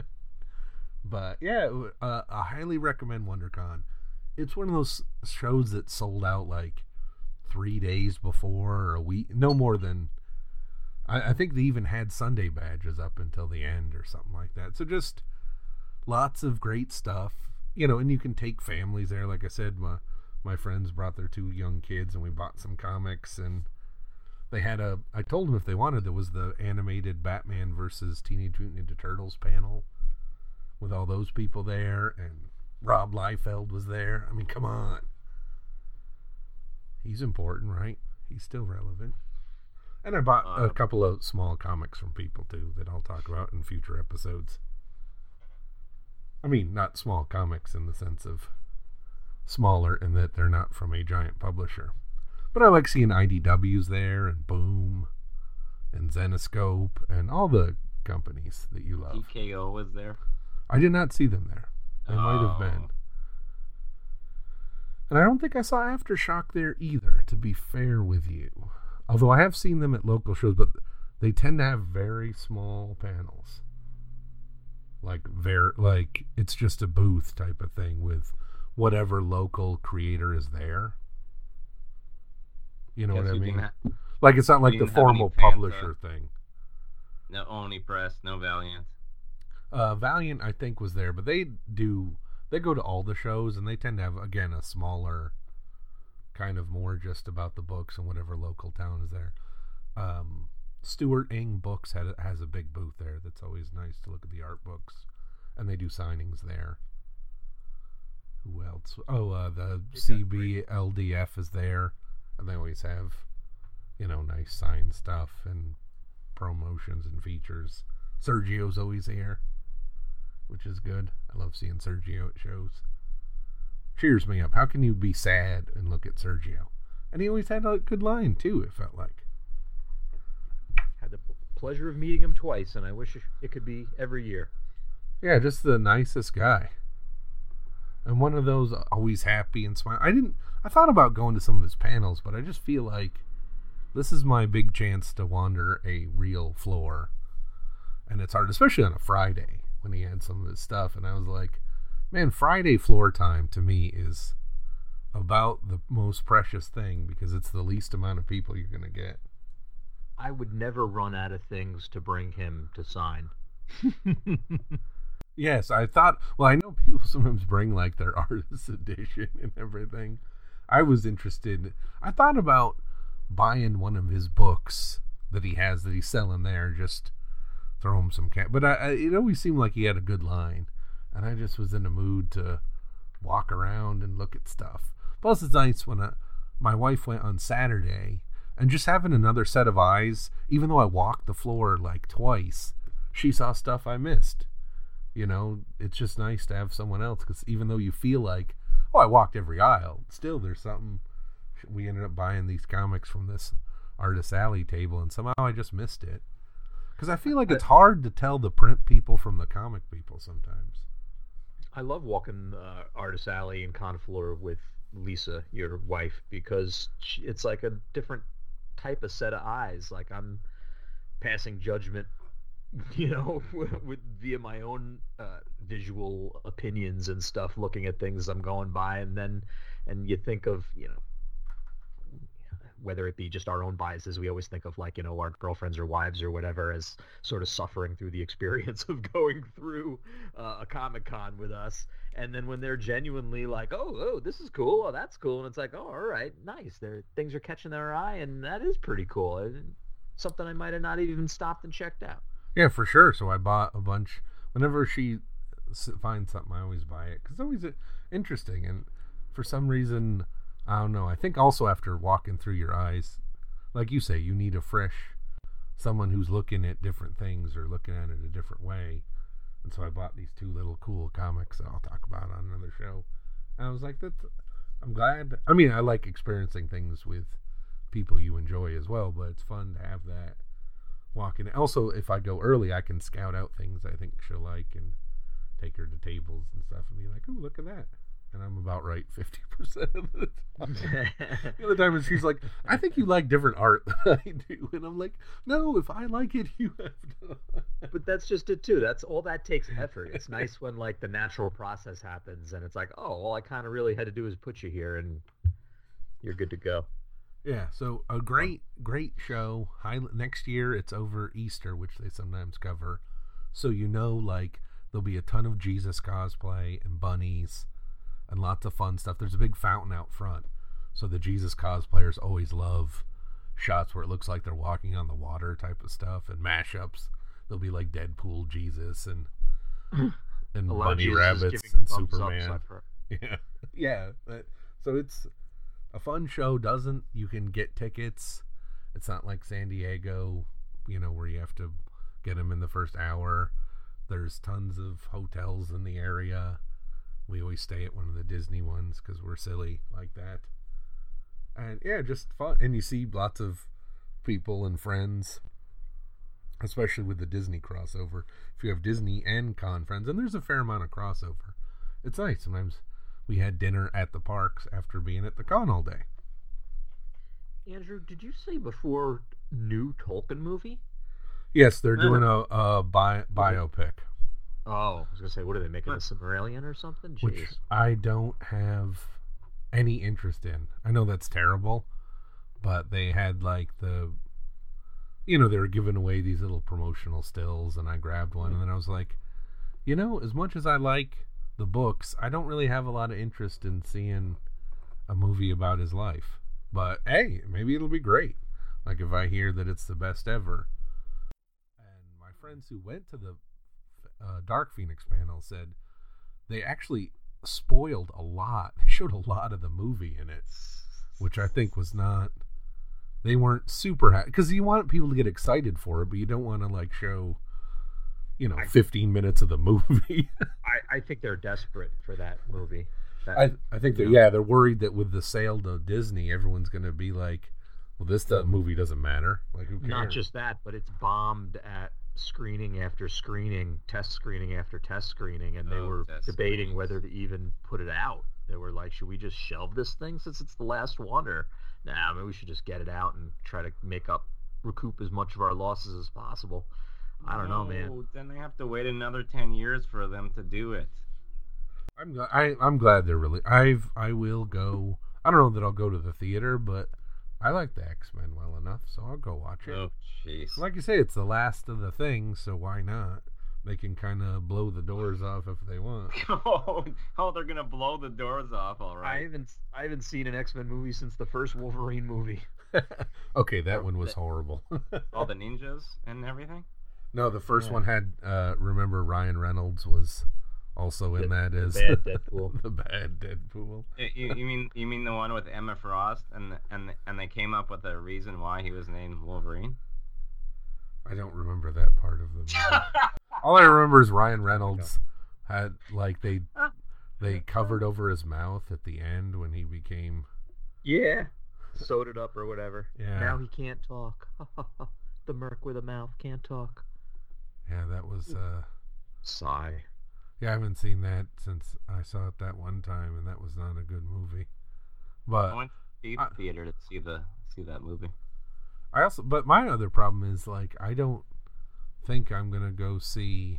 But yeah, I highly recommend WonderCon. It's one of those shows that sold out like 3 days before or a week, no more than, I think they even had Sunday badges up until the end or something like that. So just lots of great stuff, and you can take families there. Like I said, my friends brought their 2 young kids and we bought some comics, and they had I told them if they wanted, there was the animated Batman versus Teenage Mutant Ninja Turtles panel with all those people there, and Rob Liefeld was there. I mean, come on. He's important, right? He's still relevant. And I bought a couple of small comics from people, too, that I'll talk about in future episodes. I mean, not small comics in the sense of smaller in that they're not from a giant publisher. But I like seeing IDW's there, and Boom, and Zenescope, and all the companies that you love. TKO was there? I did not see them there. They might have been. And I don't think I saw Aftershock there either, to be fair with you. Although I have seen them at local shows, but they tend to have very small panels. Like it's just a booth type of thing with whatever local creator is there. You know what I mean? Like, it's not like the formal publisher thing. No Oni Press, no Valiant. Valiant, I think, was there, but they go to all the shows, and they tend to have, again, a smaller, kind of more just about the books and whatever local town is there. Stuart Ing Books has a big booth there that's always nice to look at the art books, and they do signings there. Who else? The CBLDF is there, and they always have, nice signed stuff and promotions and features. Sergio's always here, which is good. I love seeing Sergio at shows. Cheers me up. How can you be sad and look at Sergio? And he always had a good line, too, it felt like. Had the pleasure of meeting him twice, and I wish it could be every year. Yeah, just the nicest guy. And one of those always happy and smiling. I thought about going to some of his panels, but I just feel like this is my big chance to wander a real floor. And it's hard, especially on a Friday when he had some of his stuff. And I was like, man, Friday floor time to me is about the most precious thing because it's the least amount of people you're going to get. I would never run out of things to bring him to sign. Yes, I thought, I know people sometimes bring like their artist edition and everything. I was interested. I thought about buying one of his books that he has that he's selling there just throw him some cat. But it always seemed like he had a good line, and I just was in the mood to walk around and look at stuff. Plus, it's nice when my wife went on Saturday, and just having another set of eyes, even though I walked the floor like twice, she saw stuff I missed. You know, it's just nice to have someone else, because even though you feel like, oh, I walked every aisle, still there's something. We ended up buying these comics from this Artist Alley table, and somehow I just missed it. Because I feel like it's hard to tell the print people from the comic people sometimes. I love walking Artist Alley and Confleur with Lisa, your wife, because it's like a different type of set of eyes. Like I'm passing judgment, you know, via my own visual opinions and stuff, looking at things I'm going by, and you think of, you know, whether it be just our own biases, we always think of, like, you know, our girlfriends or wives or whatever as sort of suffering through the experience of going through a Comic-Con with us. And then when they're genuinely like, oh, this is cool, oh, that's cool, and it's like, oh, all right, nice. Things are catching their eye, and that is pretty cool. Something I might have not even stopped and checked out. Yeah, for sure. So I bought a bunch. Whenever she finds something, I always buy it, because it's always interesting. And for some reason, I don't know. I think also after walking through your eyes, like you say, you need a fresh someone who's looking at different things or looking at it a different way. And so I bought these two little cool comics that I'll talk about on another show. And I was like, I'm glad. I mean, I like experiencing things with people you enjoy as well, but it's fun to have that walking. Also, if I go early, I can scout out things I think she'll like and take her to tables and stuff and be like, oh, look at that. And I'm about right 50% of the time. The other time she's like, I think you like different art than I do. And I'm like, no, if I like it, you have to. But that's just it, too. That's all that takes effort. It's nice when, like, the natural process happens and it's like, oh, all I kind of really had to do is put you here and you're good to go. Yeah, so a great show. Next year, it's over Easter, which they sometimes cover. So, you know, like, there'll be a ton of Jesus cosplay and bunnies and lots of fun stuff. There's a big fountain out front. So the Jesus cosplayers always love shots where it looks like they're walking on the water type of stuff, and mashups. There'll be like Deadpool Jesus and bunny rabbits and Superman. Yeah. So it's a fun show. You can get tickets. It's not like San Diego, you know, where you have to get them in the first hour. There's tons of hotels in the area. We always stay at one of the Disney ones because we're silly like that. And yeah, just fun. And you see lots of people and friends, especially with the Disney crossover. If you have Disney and con friends, and there's a fair amount of crossover, it's nice. Sometimes we had dinner at the parks after being at the con all day. Andrew, did you say before new Tolkien movie? Yes, they're doing a biopic. Oh, I was going to say, what are they making, a Silmarillion or something? Jeez. Which I don't have any interest in. I know that's terrible, but they had like they were giving away these little promotional stills, and I grabbed one, and then I was like, you know, as much as I like the books, I don't really have a lot of interest in seeing a movie about his life. But hey, maybe it'll be great. Like if I hear that it's the best ever. And my friends who went to the Dark Phoenix panel said they actually spoiled a lot. They showed a lot of the movie in it, which I think was not. They weren't super happy because you want people to get excited for it, but you don't want to like show, 15 minutes of the movie. I think they're desperate for that movie. I think they're worried that with the sale to Disney, everyone's going to be like, well, this movie doesn't matter. Like, who cares? Not just that, but it's bombed at screening after screening, test screening after test screening, and they were debating whether to even put it out. They were like, should we just shelve this thing since it's the last one, or maybe we should just get it out and try to recoup as much of our losses as possible. I don't know, man. Then they have to wait another 10 years for them to do it. I'm glad they're really. I will go. I don't know that I'll go to the theater, but I like the X-Men well enough, so I'll go watch it. Oh, jeez. Like you say, it's the last of the things, so why not? They can kind of blow the doors off if they want. Oh, they're gonna blow the doors off, all right. I haven't seen an X-Men movie since the first Wolverine movie. Okay, that one was horrible. All the ninjas and everything. No, the first Yeah. one had. Remember, Ryan Reynolds was also in that as bad Deadpool. the bad Deadpool. You mean the one with Emma Frost and they came up with a reason why he was named Wolverine? I don't remember that part of the movie. All I remember is Ryan Reynolds had like they covered over his mouth at the end when he became. Yeah. Sewed it up or whatever. Yeah. Now he can't talk. The merc with a mouth can't talk. Yeah, that was. Sigh. Yeah, I haven't seen that since I saw it that one time, and that was not a good movie. But I went to the theater to see that movie. but my other problem is like I don't think I'm gonna go see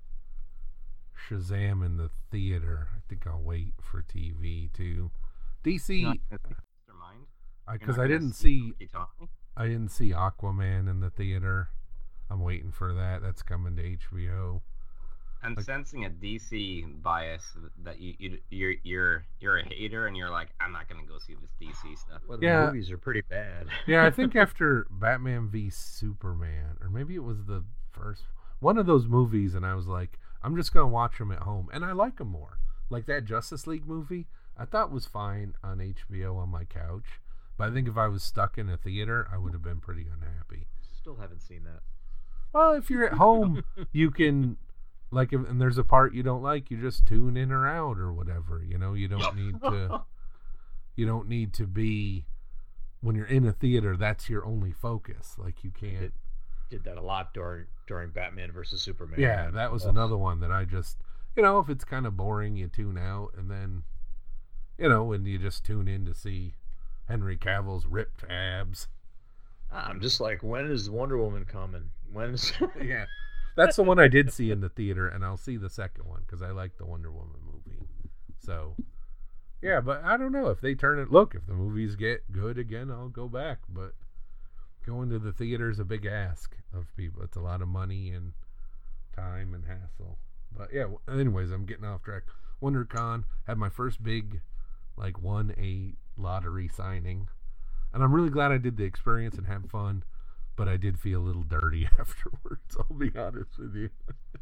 Shazam in the theater. I think I'll wait for TV too. DC, You're not gonna see Mr. Mind? because You're I not gonna didn't see Tommy? I didn't see Aquaman in the theater. I'm waiting for that. That's coming to HBO. I'm sensing a DC bias that you're a hater and you're like, I'm not gonna go see this DC stuff. Well, the Yeah. movies are pretty bad. Yeah, I think after Batman v Superman, or maybe it was the first one of those movies, and I was like, I'm just gonna watch them at home, and I like them more. Like that Justice League movie, I thought was fine on HBO on my couch, but I think if I was stuck in a theater, I would have been pretty unhappy. Still haven't seen that. Well, if you're at home, you can. Like, and there's a part you don't like, you just tune in or out or whatever. You know, you don't need to. You don't need to be. When you're in a theater, that's your only focus. Like you can't. Did that a lot during Batman versus Superman. Yeah, that was another one that I just. If it's kind of boring, you tune out, and then, and you just tune in to see Henry Cavill's ripped abs. I'm just like, when is Wonder Woman coming? When's Yeah. That's the one I did see in the theater, and I'll see the second one because I like the Wonder Woman movie. So, yeah, but I don't know if they turn it. Look, if the movies get good again, I'll go back. But going to the theater is a big ask of people. It's a lot of money and time and hassle. But yeah, anyways, I'm getting off track. WonderCon had my first big, won a lottery signing, and I'm really glad I did the experience and had fun. But I did feel a little dirty afterwards, I'll be honest with you.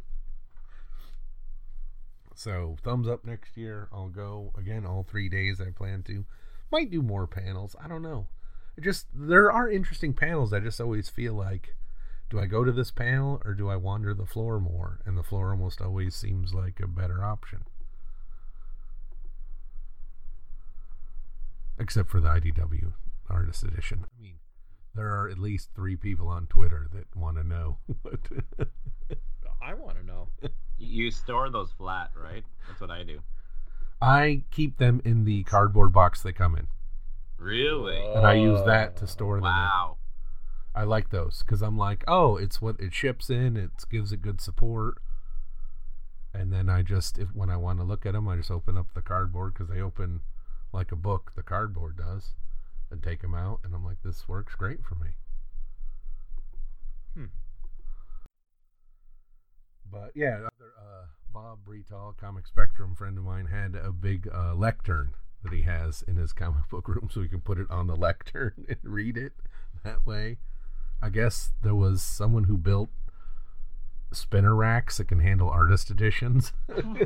So, thumbs up next year. I'll go, again, all 3 days I plan to. Might do more panels. I don't know. There are interesting panels. I just always feel like, do I go to this panel or do I wander the floor more? And the floor almost always seems like a better option. Except for the IDW Artist Edition. I mean, there are at least 3 people on Twitter that want to know. I want to know. You store those flat, right? That's what I do. I keep them in the cardboard box they come in. Really? And I use that to store them. Wow. I like those because I'm like, oh, it's what it ships in. It gives it good support. And then when I want to look at them, I just open up the cardboard because they open like a book, the cardboard does. And take them out, and I'm like, this works great for me. But yeah, Bob Bretal, Comic Spectrum friend of mine, had a big lectern that he has in his comic book room, so we can put it on the lectern and read it that way. I guess there was someone who built spinner racks that can handle artist editions.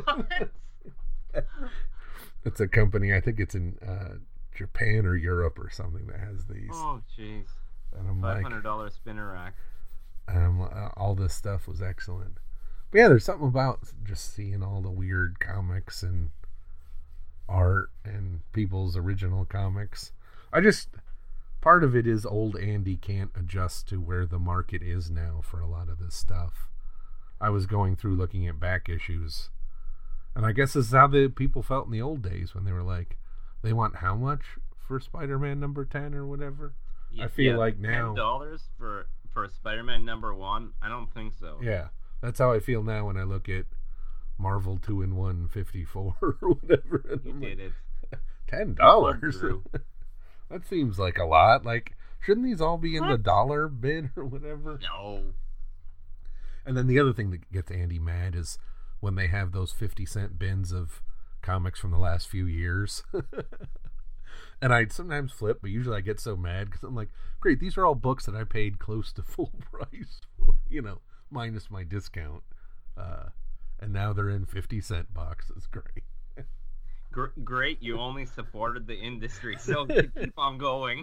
It's a company, I think it's in Japan or Europe or something that has these. Oh, jeez. And I'm $500 spinner rack. all this stuff was excellent. But yeah, there's something about just seeing all the weird comics and art and people's original comics. Part of it is old Andy can't adjust to where the market is now for a lot of this stuff. I was going through looking at back issues, and I guess this is how the people felt in the old days when they were like, they want how much for Spider-Man number 10 or whatever? I feel like now $10 for Spider-Man number 1? I don't think so. Yeah, that's how I feel now when I look at Marvel 2-in-1 54 or whatever. You did it. $10? That seems like a lot. Like, shouldn't these all be in the dollar bin or whatever? No. And then the other thing that gets Andy mad is when they have those 50-cent bins of comics from the last few years. And I sometimes flip, but usually I get so mad because I'm like, great, these are all books that I paid close to full price for, minus my discount. And now they're in 50-cent boxes. Great. Great, you only supported the industry, so keep on going.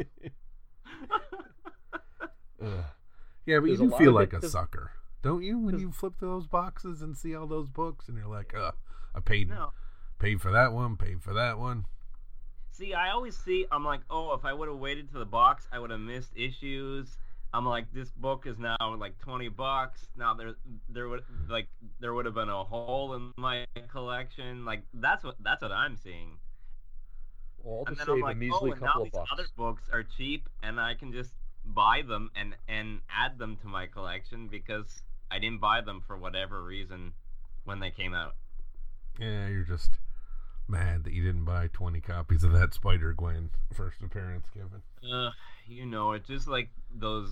Yeah, but you do feel like a sucker, don't you, when you flip those boxes and see all those books, and you're like, I paid for that one, paid for that one. See, I'm like, oh, if I would have waited to the box, I would have missed issues. I'm like, this book is now like $20. Now there would have been a hole in my collection. Like that's what I'm seeing. All to and then save I'm like, a measly and couple now of these bucks. other books are cheap, and I can just buy them and add them to my collection because I didn't buy them for whatever reason when they came out. Yeah, you're just mad that you didn't buy 20 copies of that Spider-Gwen first appearance, Kevin. It's just like those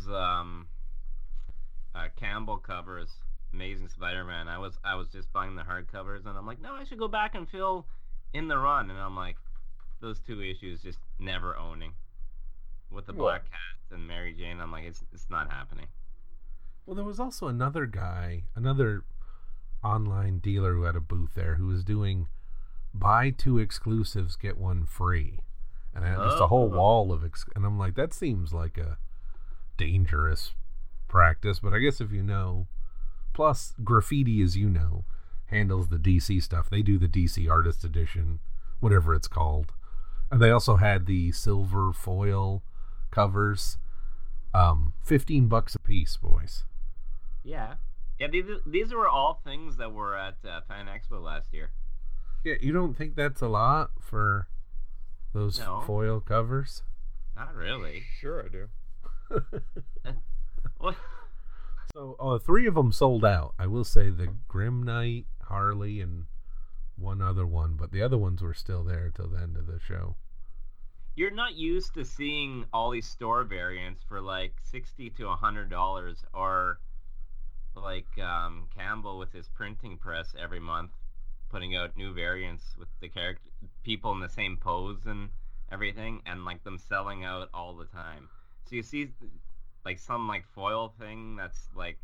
Campbell covers, Amazing Spider-Man. I was just buying the hardcovers, and I'm like, no, I should go back and fill in the run. And I'm like, those 2 issues just never owning. With the Black Cat and Mary Jane, I'm like, it's not happening. Well, there was also another guy, another online dealer who had a booth there who was doing buy 2 exclusives, get 1 free. And I had just a whole wall of and I'm like, that seems like a dangerous practice, but I guess if you know, plus Graffiti, as you know, handles the DC stuff. They do the DC Artist Edition, whatever it's called. And they also had the silver foil covers, $15 a piece, boys. Yeah. These were all things that were at Fan Expo last year. Yeah, you don't think that's a lot for those foil covers? Not really. Sure I do. What? So 3 of them sold out. I will say the Grim Knight, Harley, and one other one, but the other ones were still there till the end of the show. You're not used to seeing all these store variants for like $60 to $100, or like Campbell with his printing press every month, putting out new variants with the character people in the same pose and everything, and like them selling out all the time. So you see like some like foil thing that's like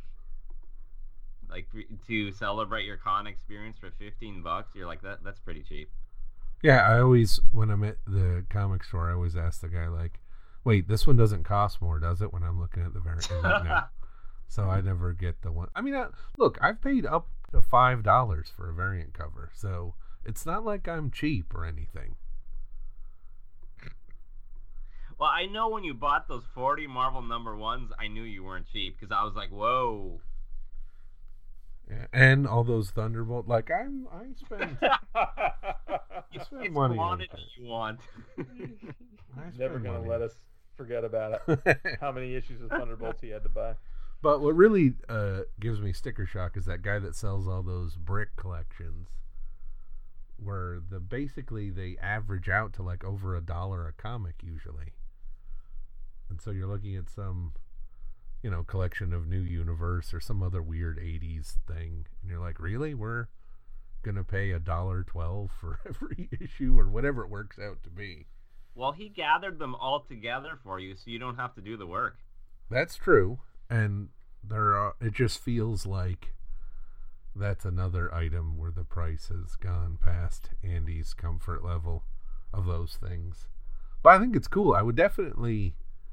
to celebrate your con experience for $15. You're like, that's pretty cheap. Yeah, I always, when I'm at the comic store, I always ask the guy, like, wait, this one doesn't cost more, does it, when I'm looking at the variant? Like, no. So I never get the one. I mean, look, I've paid up to $5 for a variant cover, so it's not like I'm cheap or anything. Well, I know when you bought those 40 Marvel #1s, I knew you weren't cheap, because I was like, whoa. Yeah, and all those Thunderbolt, like I spend It's money. Quantity you want. Never gonna let us forget about it. How many issues of Thunderbolts he had to buy? But what really gives me sticker shock is that guy that sells all those brick collections, where basically they average out to like over $1 a comic usually, and so you're looking at some, collection of New Universe or some other weird 80s thing, and you're like, really? We're gonna pay $1.12 for every issue or whatever it works out to be. Well, he gathered them all together for you, so you don't have to do the work. That's true, and it just feels like that's another item where the price has gone past Andy's comfort level of those things. But I think it's cool. I would definitely,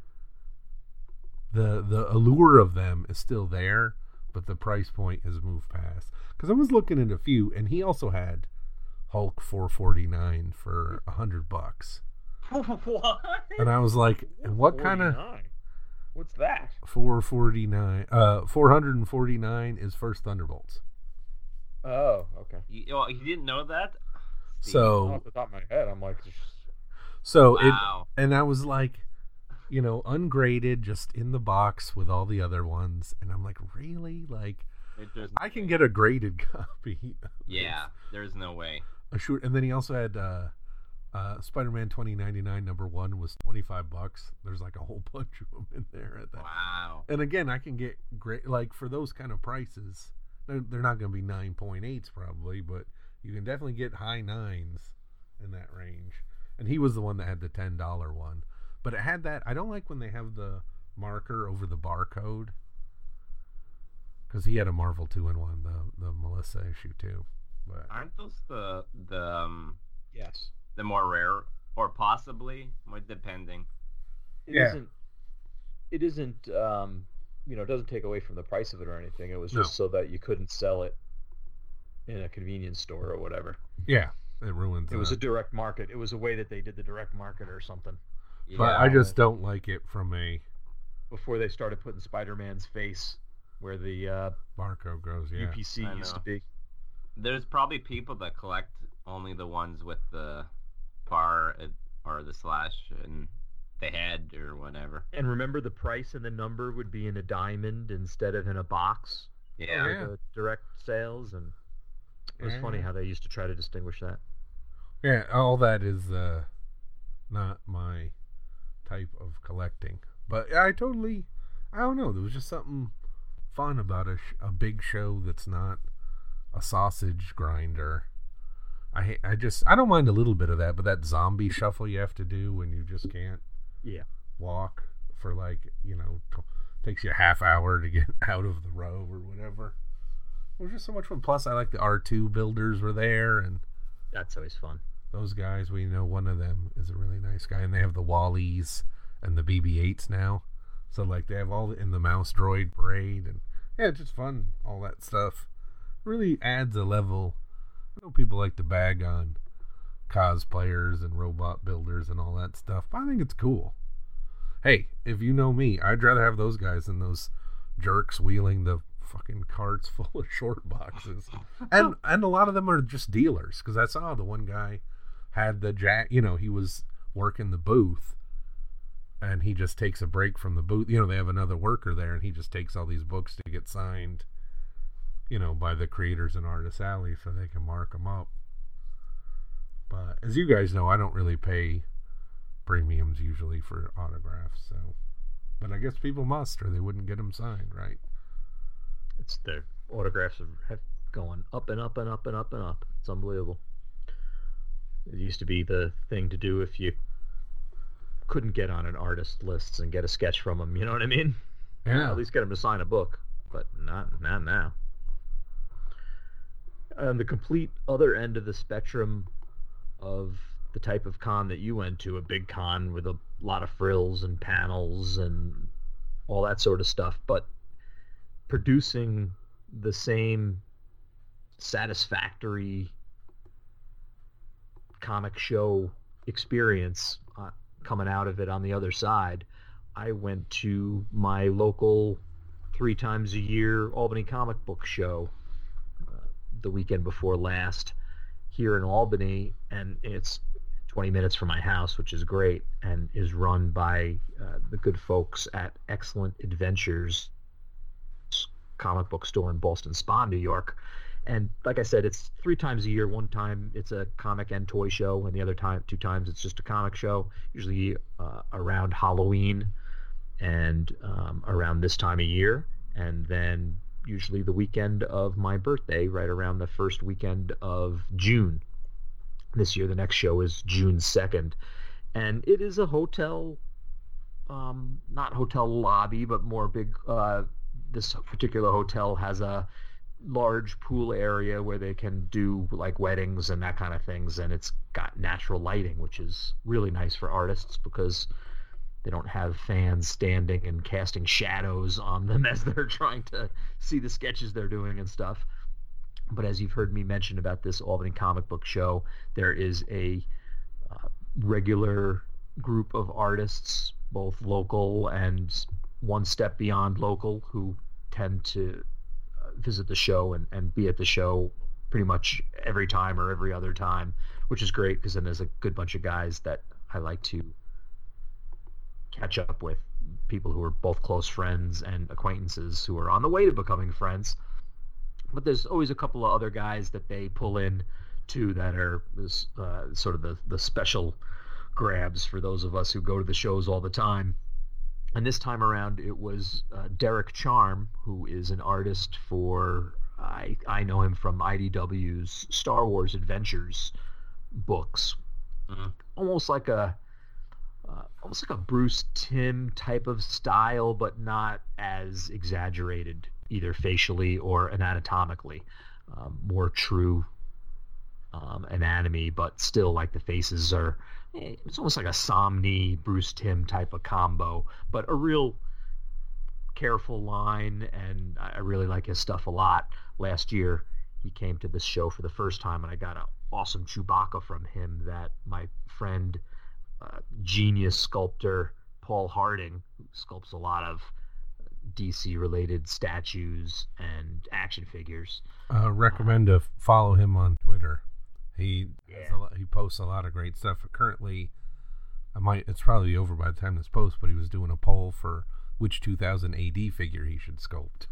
the allure of them is still there, but the price point has moved past. Because I was looking at a few, and he also had Hulk $4.49 for $100. What? And I was like, and what kind of... What's that? $449 is First Thunderbolts. Oh, okay. You didn't know that? So off the top of my head, I'm like, wow. And I was like, ungraded, just in the box with all the other ones, and I'm like, really? Like, I can get a graded copy. Yeah, there's no way. Sure. And then he also had Spider-Man 2099 #1 was $25. There's like a whole bunch of them in there at that. Wow. And again, I can get great, like, for those kind of prices. They're not going to be 9.8s probably, but you can definitely get high 9s in that range. And he was the one that had the $10 one. But it had that. I don't like when they have the marker over the barcode, because he had a Marvel 2-in-1, the Melissa issue too. But Aren't those Yes. the more rare, or possibly, depending? It isn't. It doesn't take away from the price of it or anything. It was just so that you couldn't sell it in a convenience store or whatever. Yeah, it ruins. It was a direct market. It was a way that they did the direct market or something. Yeah. But I just don't like it from a. Before they started putting Spider-Man's face where the barcode goes, yeah. UPC used to be. There's probably people that collect only the ones with the bar or the slash and the head or whatever. And remember, the price and the number would be in a diamond instead of in a box. Yeah. The direct sales, and it was funny how they used to try to distinguish that. Yeah, all that is not my type of collecting. But I don't know, there was just something fun about a big show that's not a sausage grinder. I don't mind a little bit of that, but that zombie shuffle you have to do when you just can't walk for takes you a half hour to get out of the row or whatever. It was just so much fun. Plus, I like the R2 builders were there, and that's always fun. Those guys, we know one of them is a really nice guy, and they have the Wallies and the BB-8s now. So they have all in the mouse droid parade, and it's just fun, all that stuff. Really adds a level. I know people like to bag on cosplayers and robot builders and all that stuff, but I think it's cool. Hey, if you know me, I'd rather have those guys than those jerks wheeling the fucking carts full of short boxes. And a lot of them are just dealers, because I saw the one guy had the he was working the booth, and he just takes a break from the booth. They have another worker there, and he just takes all these books to get signed, by the creators in Artist Alley so they can mark them up. But as you guys know, I don't really pay premiums usually for autographs, so. But I guess people must, or they wouldn't get them signed, right? It's their autographs have going up and up and up and up and up. It's unbelievable. It used to be the thing to do if you couldn't get on an artist list and get a sketch from them. You know what I mean? Yeah. At least get them to sign a book, but not now. On the complete other end of the spectrum of the type of con that you went to, a big con with a lot of frills and panels and all that sort of stuff, but producing the same satisfactory comic show experience coming out of it on the other side, I went to my local 3 times a year Albany Comic Book Show the weekend before last here in Albany, and it's 20 minutes from my house, which is great, and is run by the good folks at Excellent Adventures comic book store in Ballston Spa, New York. And like I said, it's 3 times a year. One time it's a comic and toy show, and the other 2 times it's just a comic show, usually around Halloween and around this time of year, and then usually the weekend of my birthday, right around the first weekend of June. This year, the next show is June 2nd, and it is a hotel, not hotel lobby, but more big. This particular hotel has a large pool area where they can do like weddings and that kind of things, and it's got natural lighting, which is really nice for artists because they don't have fans standing and casting shadows on them as they're trying to see the sketches they're doing and stuff. But as you've heard me mention about this Albany Comic Book Show, there is a regular group of artists, both local and one step beyond local, who tend to visit the show and be at the show pretty much every time or every other time, which is great because then there's a good bunch of guys that I like to catch up with, people who are both close friends and acquaintances who are on the way to becoming friends. But there's always a couple of other guys that they pull in too that are sort of the special grabs for those of us who go to the shows all the time. And this time around it was Derek Charm, who is an artist for I know him from IDW's Star Wars Adventures books. Mm-hmm. Almost like a Bruce Timm type of style, but not as exaggerated either facially or anatomically. More true anatomy, but still like the faces are, it's almost like a Somni, Bruce Timm type of combo, but a real careful line, and I really like his stuff a lot. Last year, he came to this show for the first time, and I got an awesome Chewbacca from him that my friend, genius sculptor Paul Harding, who sculpts a lot of DC-related statues and action figures. Recommend to follow him on Twitter. He posts a lot of great stuff. Currently, it's probably over by the time this posts, but he was doing a poll for which 2000 AD figure he should sculpt.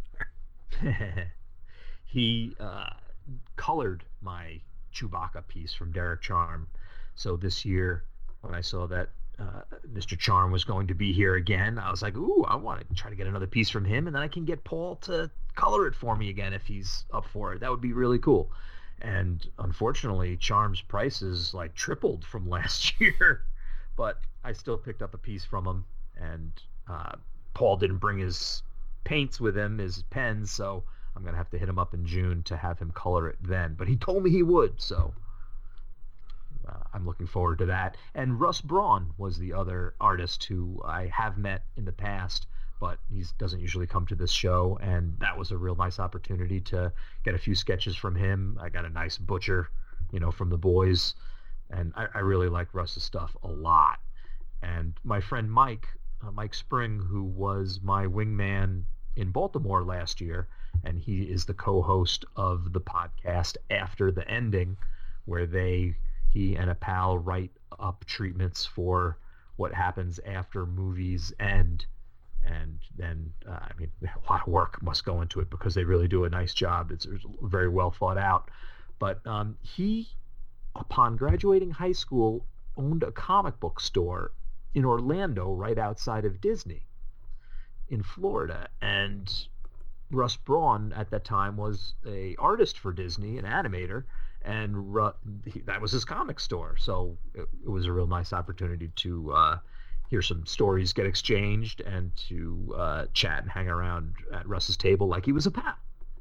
He colored my Chewbacca piece from Derek Charm. So this year, when I saw that Mr. Charm was going to be here again, I was like, ooh, I want to try to get another piece from him, and then I can get Paul to color it for me again if he's up for it. That would be really cool. And unfortunately, Charm's prices like tripled from last year, but I still picked up a piece from him, and Paul didn't bring his paints with him, his pens, so I'm going to have to hit him up in June to have him color it then. But he told me he would, so I'm looking forward to that. And Russ Braun was the other artist who I have met in the past, but he doesn't usually come to this show, and that was a real nice opportunity to get a few sketches from him. I got a nice butcher, from the boys, and I really like Russ's stuff a lot. And my friend Mike Spring, who was my wingman in Baltimore last year, and he is the co-host of the podcast After the Ending, where he and a pal write up treatments for what happens after movies end. And then, a lot of work must go into it because they really do a nice job. It's very well thought out. But he, upon graduating high school, owned a comic book store in Orlando, right outside of Disney, in Florida. And Russ Braun at that time was an artist for Disney, an animator, and that was his comic store. So it was a real nice opportunity to hear some stories get exchanged and to chat and hang around at Russ's table like he was a pal.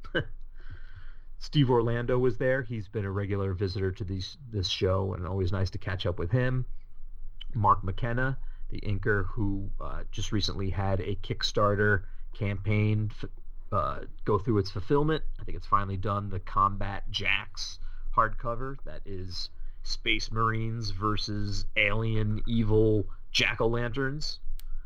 Steve Orlando was there. He's been a regular visitor to this show, and always nice to catch up with him. Mark McKenna, the inker who just recently had a Kickstarter campaign go through its fulfillment. I think it's finally done. The Combat Jacks hardcover, that is Space Marines versus alien evil jack-o'-lanterns.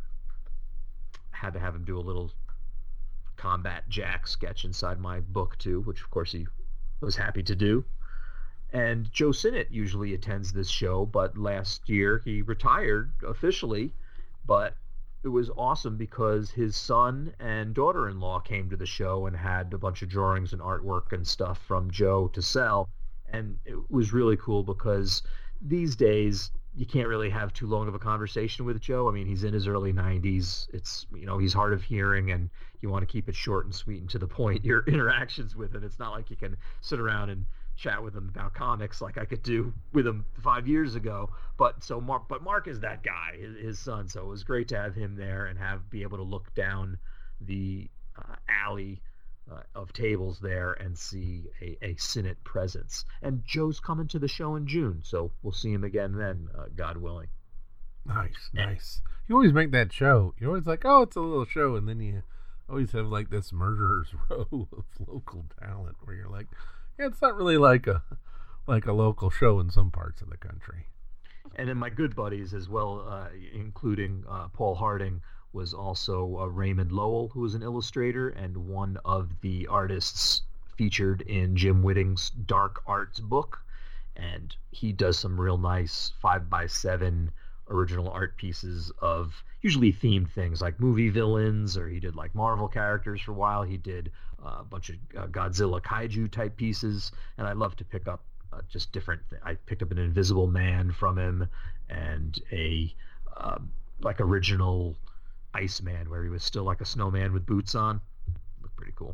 Had to have him do a little Combat Jack sketch inside my book too, which of course he was happy to do. And Joe Sinnott usually attends this show, but last year he retired officially. But it was awesome because his son and daughter-in-law came to the show and had a bunch of drawings and artwork and stuff from Joe to sell. And it was really cool because these days you can't really have too long of a conversation with Joe. I mean, he's in his early 90s. It's, he's hard of hearing, and you want to keep it short and sweet and to the point, your interactions with him. It's not like you can sit around and chat with him about comics like I could do with him 5 years ago. But Mark is that guy, his son. So it was great to have him there and be able to look down the alley of tables there and see a Sinnott presence. And Joe's coming to the show in June, so we'll see him again then, God willing. Nice. You always make that show. You're always like, oh, it's a little show, and then you always have like this murderer's row of local talent where you're like, yeah, it's not really like a local show in some parts of the country. And then my good buddies as well, including Paul Harding, was also Raymond Lowell, who was an illustrator and one of the artists featured in Jim Whitting's Dark Arts book. And he does some real nice 5x7 original art pieces of usually themed things like movie villains, or he did like Marvel characters for a while. He did a bunch of Godzilla kaiju type pieces, and I love to pick up just different I picked up an Invisible Man from him, and a like original Iceman where he was still like a snowman with boots on. Looked pretty cool.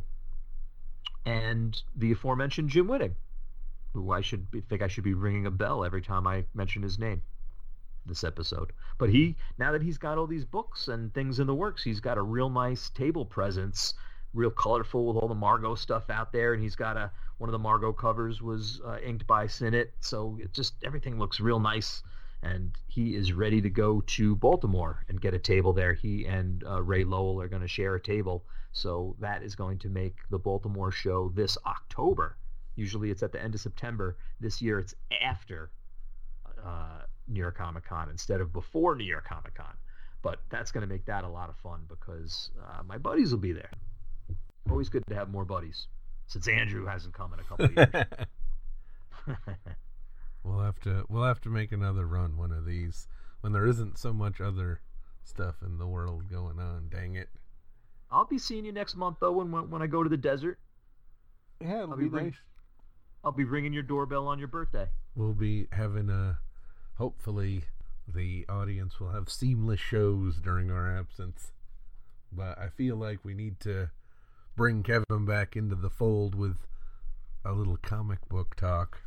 And the aforementioned Jim Whitting, who I should be ringing a bell every time I mention his name this episode. But now that he's got all these books and things in the works, he's got a real nice table presence real colorful with all the Margot stuff out there, and he's got one of the Margot covers was inked by Sinnott, so it just everything looks real nice. And he is ready to go to Baltimore and get a table there. He and Ray Lowell are going to share a table, so that is going to make the Baltimore show this October. Usually it's at the end of September. This year it's after New York Comic Con instead of before New York Comic Con. But that's going to make that a lot of fun because my buddies will be there. Always good to have more buddies since Andrew hasn't come in a couple of years. We'll have to make another run one of these when there isn't so much other stuff in the world going on. Dang it! I'll be seeing you next month though when I go to the desert. Yeah, it'll be nice. I'll be ringing your doorbell on your birthday. We'll be having hopefully the audience will have seamless shows during our absence. But I feel like we need to bring Kevin back into the fold with a little comic book talk.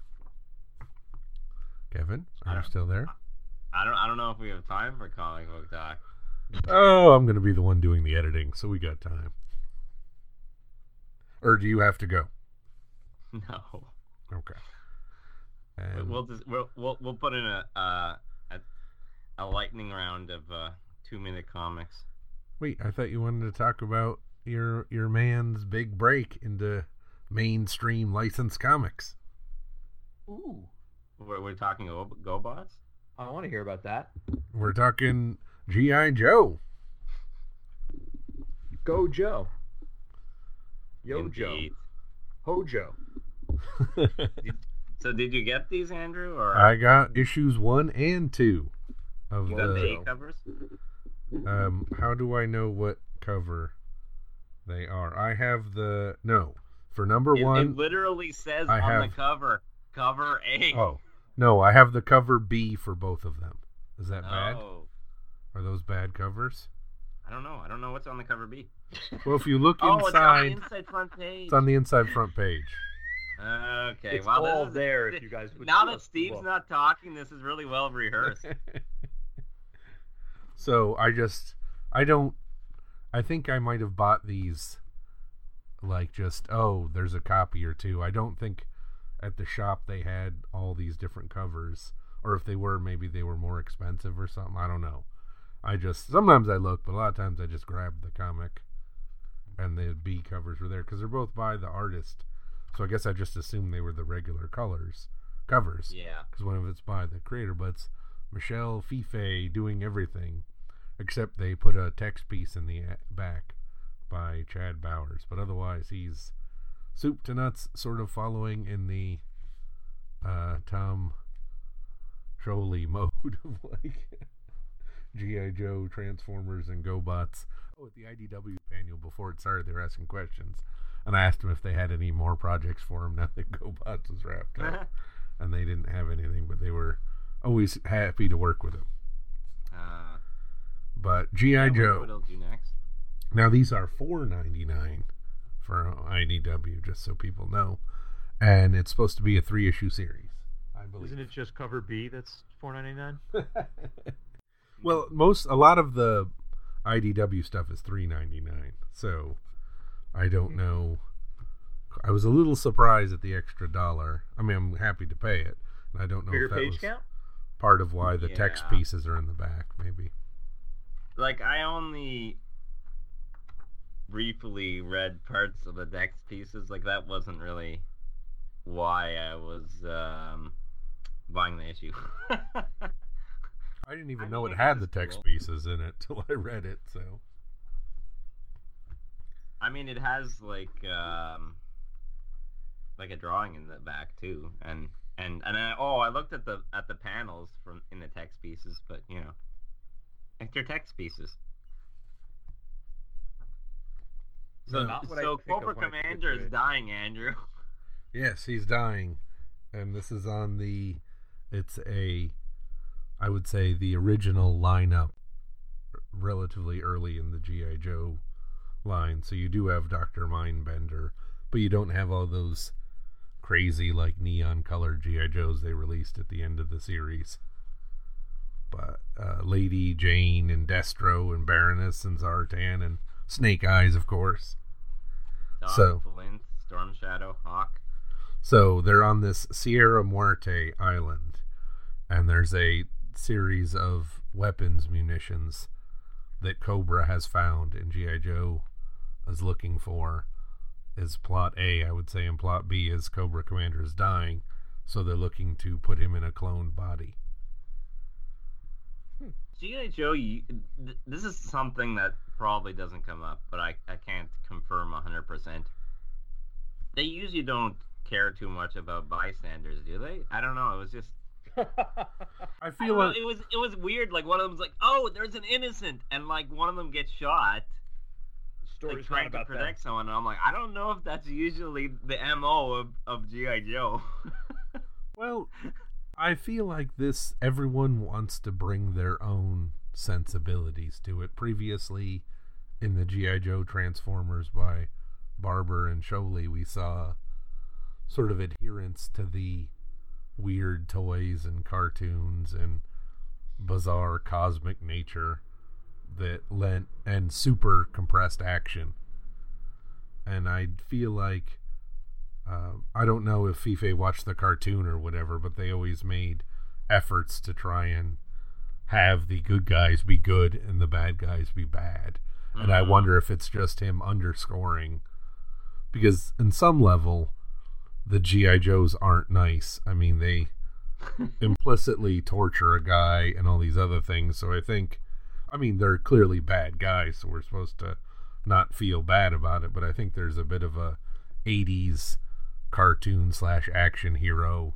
Kevin, are you still there? I don't know if we have time for comic book talk. Oh, I'm going to be the one doing the editing, so we got time. Or do you have to go? No. Okay. We'll put in a lightning round of 2-minute comics. Wait, I thought you wanted to talk about your man's big break into mainstream licensed comics. Ooh. We're talking GoBots? I want to hear about that. We're talking G.I. Joe. Go Joe. Yo Indeed. Joe. Ho Joe. So did you get these, Andrew? Or I got issues 1 and 2 of you got the the 8 covers? how do I know what cover they are? I have for number 1 It literally says I on have, the cover A. Oh, no, I have the cover B for both of them. Is that bad? Oh. Are those bad covers? I don't know. I don't know what's on the cover B. Well, if you look It's on inside, the inside front page. it's on the inside front page. Okay, It's well, all this is, there if you guys would now that just Steve's look. not talking, this is really well rehearsed. So I think I might have bought these like there's a copy or two. I don't think at the shop they had all these different covers, or if they were, maybe they were more expensive or something. I don't know. Sometimes I look, but a lot of times I just grab the comic and the B covers were there because they're both by the artist. So I guess I just assumed they were the regular covers. Yeah. Because one of it's by the creator, but it's Michel Fife doing everything, except they put a text piece in the back by Chad Bowers. But otherwise, he's soup to nuts, sort of following in the Tom Scholey mode of like G.I. Joe, Transformers, and GoBots. Oh, at the IDW panel before it started, they were asking questions. And I asked them if they had any more projects for him now that GoBots was wrapped up. And they didn't have anything, but they were always happy to work with him. But G.I. Joe. What he'll do next. Now these are $4.99 for IDW, just so people know. And it's supposed to be a 3-issue series, I believe. Isn't it just cover B that's $4.99? Well, a lot of the IDW stuff is $3.99, so I don't know. I was a little surprised at the extra $1. I mean, I'm happy to pay it. And I don't know Bigger if that page was count? part of why the text pieces are in the back, maybe. Like, I only briefly read parts of the text pieces. Like, that wasn't really why I was buying the issue. I didn't even know it had the text pieces in it till I read it, so. I mean, it has like a drawing in the back too, and I looked at the panels from in the text pieces, but you know, they're text pieces. So Cobra Commander is dying, Andrew. Yes, he's dying, and this is on I would say the original lineup, relatively early in the G.I. Joe line. So you do have Dr. Mindbender, but you don't have all those crazy like neon colored G.I. Joes they released at the end of the series. But Lady Jane and Destro and Baroness and Zartan and Snake Eyes, of course. Doc, So- Flint, Storm Shadow, Hawk. So they're on this Sierra Muerte island, and there's a series of weapons, munitions that Cobra has found, and G.I. Joe is looking for. Is plot A, I would say, and plot B is Cobra Commander is dying, so they're looking to put him in a cloned body. G.I. Joe, this is something that probably doesn't come up, but I can't confirm 100%. They usually don't care too much about bystanders, do they? I don't know. It was just... I I feel don't know, like it was weird. Like, one of them's like, oh, there's an innocent, and like one of them gets shot. Like, Story's trying not to about protect someone, and I'm like, I don't know if that's usually the MO of G.I. Joe. well, I feel like this. Everyone wants to bring their own sensibilities to it. Previously, in the G.I. Joe Transformers by Barber and Sholey, we saw sort of adherence to the weird toys and cartoons and bizarre cosmic nature that lent, and super compressed action. And I feel like I don't know if Fife watched the cartoon or whatever, but they always made efforts to try and have the good guys be good and the bad guys be bad. And I wonder if it's just him underscoring, because in some level the G.I. Joes aren't nice. I mean, they implicitly torture a guy and all these other things. So I think, I mean, they're clearly bad guys, so we're supposed to not feel bad about it. But I think there's a bit of a 80s cartoon / action hero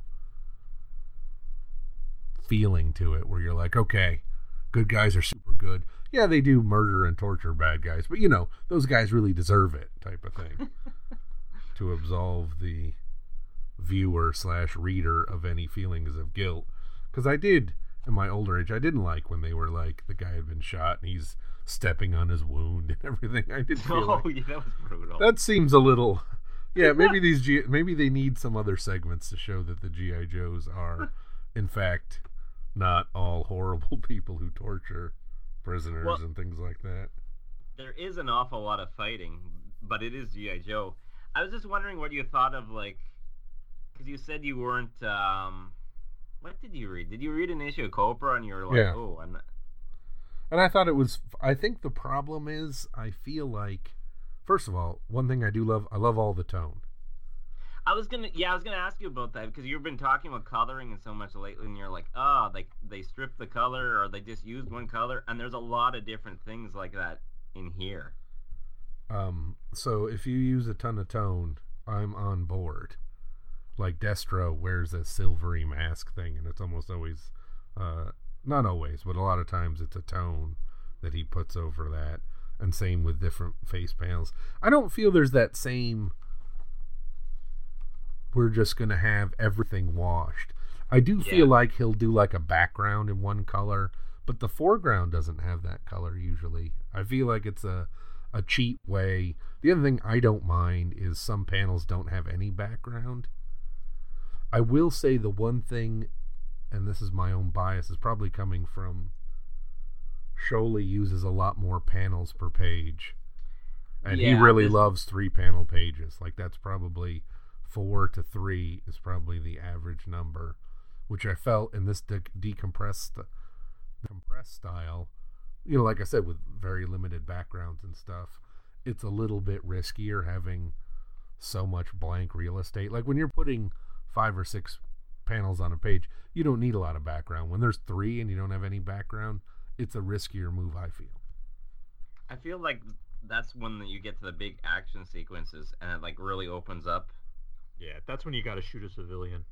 feeling to it, where you're like, okay, good guys are super good. Yeah, they do murder and torture bad guys, but you know, those guys really deserve it, type of thing. To absolve the viewer / reader of any feelings of guilt. Because I did, in my older age, I didn't like when they were like, the guy had been shot and he's stepping on his wound and everything. I did feel like, yeah, that was brutal. that seems a little, yeah, maybe maybe they need some other segments to show that the G.I. Joes are, in fact, not all horrible people who torture prisoners and things like that. There is an awful lot of fighting, but it is G.I. Joe. I was just wondering what you thought of, like, because you said you weren't, what did you read? Did you read an issue of Cobra and you were like, Yeah. oh, I'm not... And I thought it was, I think the problem is, I feel like, first of all, one thing I do love, I love all the tone. I was gonna ask you about that, because you've been talking about coloring and so much lately, and you're like, oh, they stripped the color, or they just used one color, and there's a lot of different things like that in here. So if you use a ton of tone, I'm on board. Like Destro wears a silvery mask thing, and it's almost always, not always, but a lot of times it's a tone that he puts over that, and same with different face panels. I don't feel there's that same, we're just going to have everything washed. I do feel like he'll do like a background in one color, but the foreground doesn't have that color usually. I feel like it's a cheap way. The other thing I don't mind is some panels don't have any background. I will say the one thing, and this is my own bias, is probably coming from Sholey uses a lot more panels per page. And he really loves 3-panel pages. Like, that's probably 4 to 3 is probably the average number, which I felt in this compressed style, you know, like I said, with very limited backgrounds and stuff, it's a little bit riskier having so much blank real estate. Like when you're putting 5 or 6 panels on a page, you don't need a lot of background. When there's 3 and you don't have any background, it's a riskier move, I feel. I feel like that's when you get to the big action sequences, and it like really opens up. Yeah, that's when you got to shoot a civilian.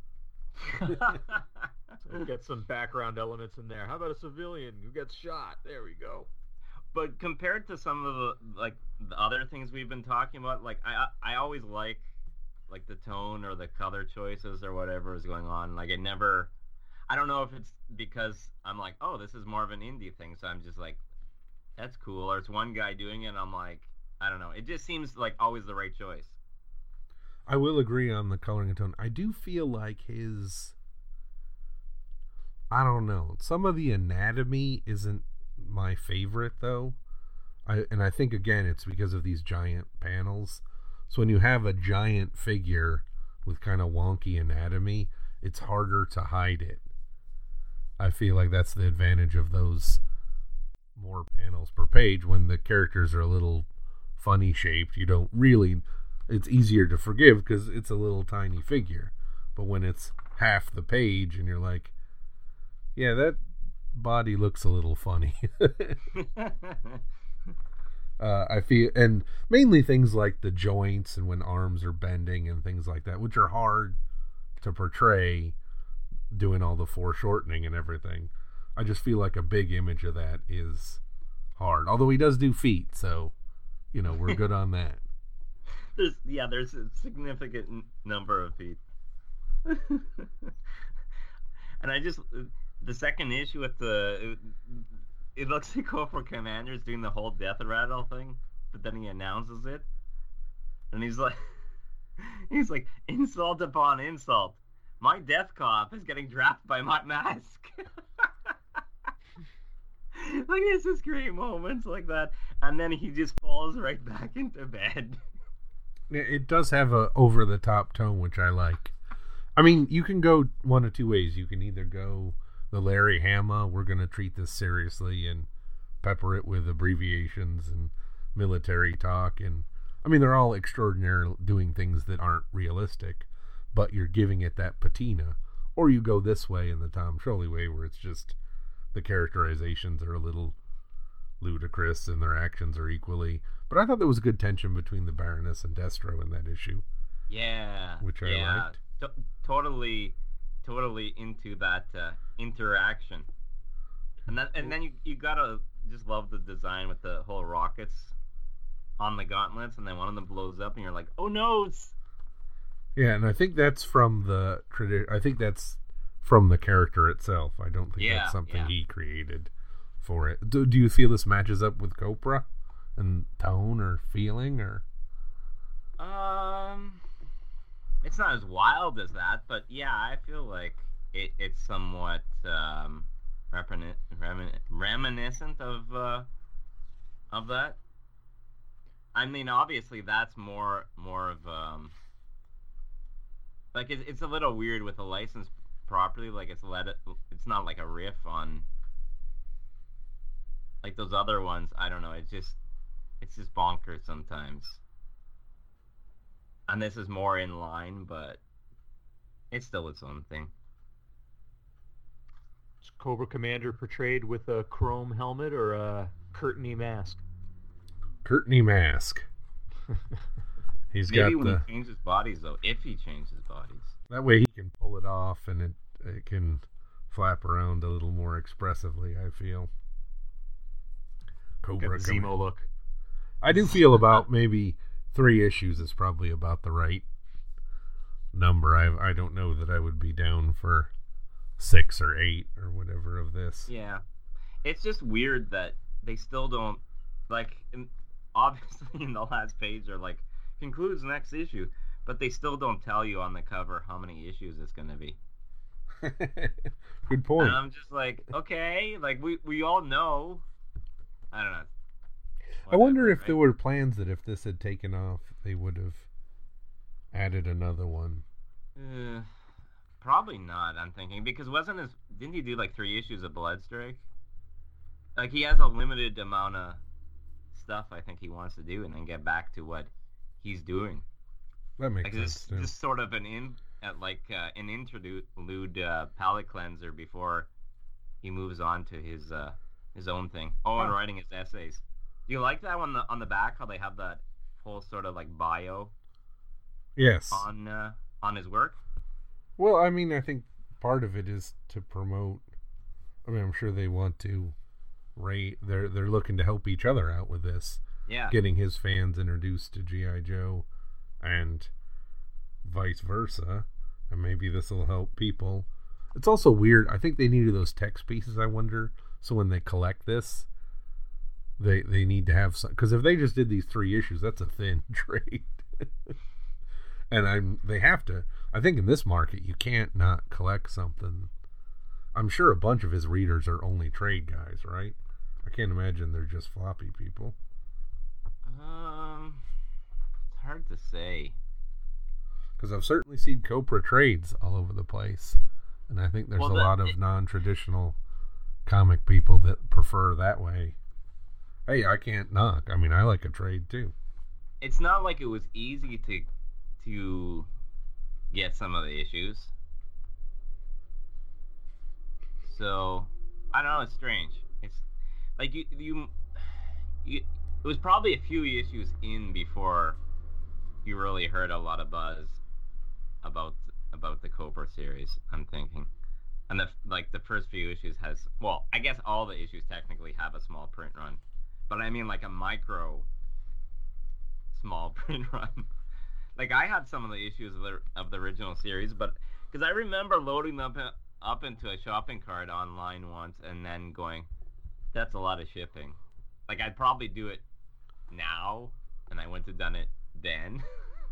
Get some background elements in there. How about a civilian who gets shot? There we go. But compared to some of the other things we've been talking about, like I always like the tone or the color choices or whatever is going on. Like I don't know if it's because I'm like, oh, this is more of an indie thing, so I'm just like, that's cool. Or it's one guy doing it, and I'm like, I don't know. It just seems like always the right choice. I will agree on the coloring and tone. I do feel like his, I don't know, some of the anatomy isn't my favorite though. I think again it's because of these giant panels. So when you have a giant figure with kind of wonky anatomy, it's harder to hide it. I feel like that's the advantage of those more panels per page. When the characters are a little funny shaped, you don't really, it's easier to forgive because it's a little tiny figure. But when it's half the page and you're like, yeah, that body looks a little funny. I feel, and mainly things like the joints and when arms are bending and things like that, which are hard to portray doing all the foreshortening and everything. I just feel like a big image of that is hard. Although he does do feet, so, you know, we're good on that. There's a significant number of feet. And the second issue with it looks like Cobra Commander's doing the whole death rattle thing, but then he announces it, and he's like, insult upon insult. My death cop is getting drafted by my mask. Like, it's just great moments like that, and then he just falls right back into bed. It does have a over the top tone, which I like. I mean, you can go one of two ways. You can either go the Larry Hama, we're going to treat this seriously and pepper it with abbreviations and military talk. And I mean, they're all extraordinary, doing things that aren't realistic, but you're giving it that patina. Or you go this way in the Tom Scioli way, where it's just the characterizations are a little ludicrous and their actions are equally. But I thought there was good tension between the Baroness and Destro in that issue. Yeah. Which I liked. Totally into that interaction, and then you gotta just love the design with the whole rockets on the gauntlets, and then one of them blows up, and you're like, oh no! Yeah, and I think that's from the character itself. I don't think that's something he created for it. Do you feel this matches up with Copra and tone or feeling or? It's not as wild as that, but yeah, I feel like it's somewhat reminiscent of that. I mean, obviously, that's more of like it's a little weird with a licensed property. Like it's not like a riff on like those other ones. I don't know. It's just bonkers sometimes. And this is more in line, but it's still its own thing. Is Cobra Commander portrayed with a chrome helmet or a curtainy mask? Curtainy mask. He's Maybe got when he changes bodies, though, if he changes bodies. That way he can pull it off and it can flap around a little more expressively, I feel. Cobra Zemo look. I do feel about maybe 3 issues is probably about the right number. I don't know that I would be down for 6 or 8 or whatever of this. Yeah. It's just weird that they still don't, like, obviously in the last page they're like, concludes next issue, but they still don't tell you on the cover how many issues it's going to be. Good point. And I'm just like, okay, like we all know. I don't know. I wonder if there were plans that if this had taken off, they would have added another one. Probably not, I'm thinking, because didn't he do like 3 issues of Bloodstrike? Like, he has a limited amount of stuff I think he wants to do and then get back to what he's doing. That makes like sense. This sort of an interlude palate cleanser before he moves on to his own thing. And writing his essays. Do you like that one on the back, how they have that whole sort of like bio? Yes. On his work? Well, I mean, I think part of it is to promote. I mean, I'm sure they want to they're looking to help each other out with this. Yeah. Getting his fans introduced to G.I. Joe and vice versa. And maybe this will help people. It's also weird. I think they needed those text pieces, I wonder. So when they collect this, they need to have some, because if they just did these 3 issues, that's a thin trade. And they have to. I think in this market, you can't not collect something. I'm sure a bunch of his readers are only trade guys, right? I can't imagine they're just floppy people. It's hard to say. Because I've certainly seen Cobra trades all over the place. And I think there's a lot of non-traditional comic people that prefer that way. Hey, I can't knock. I mean, I like a trade too. It's not like it was easy to get some of the issues. So, I don't know, it's strange. It's like you it was probably a few issues in before you really heard a lot of buzz about the Cobra series, I'm thinking. And the first few issues has, well, I guess all the issues technically have a small print run. But I mean like a micro small print run. Like I had some of the issues of the original series, but because I remember loading them up into a shopping cart online once and then going, that's a lot of shipping. Like I'd probably do it now, and I wouldn't have done it then.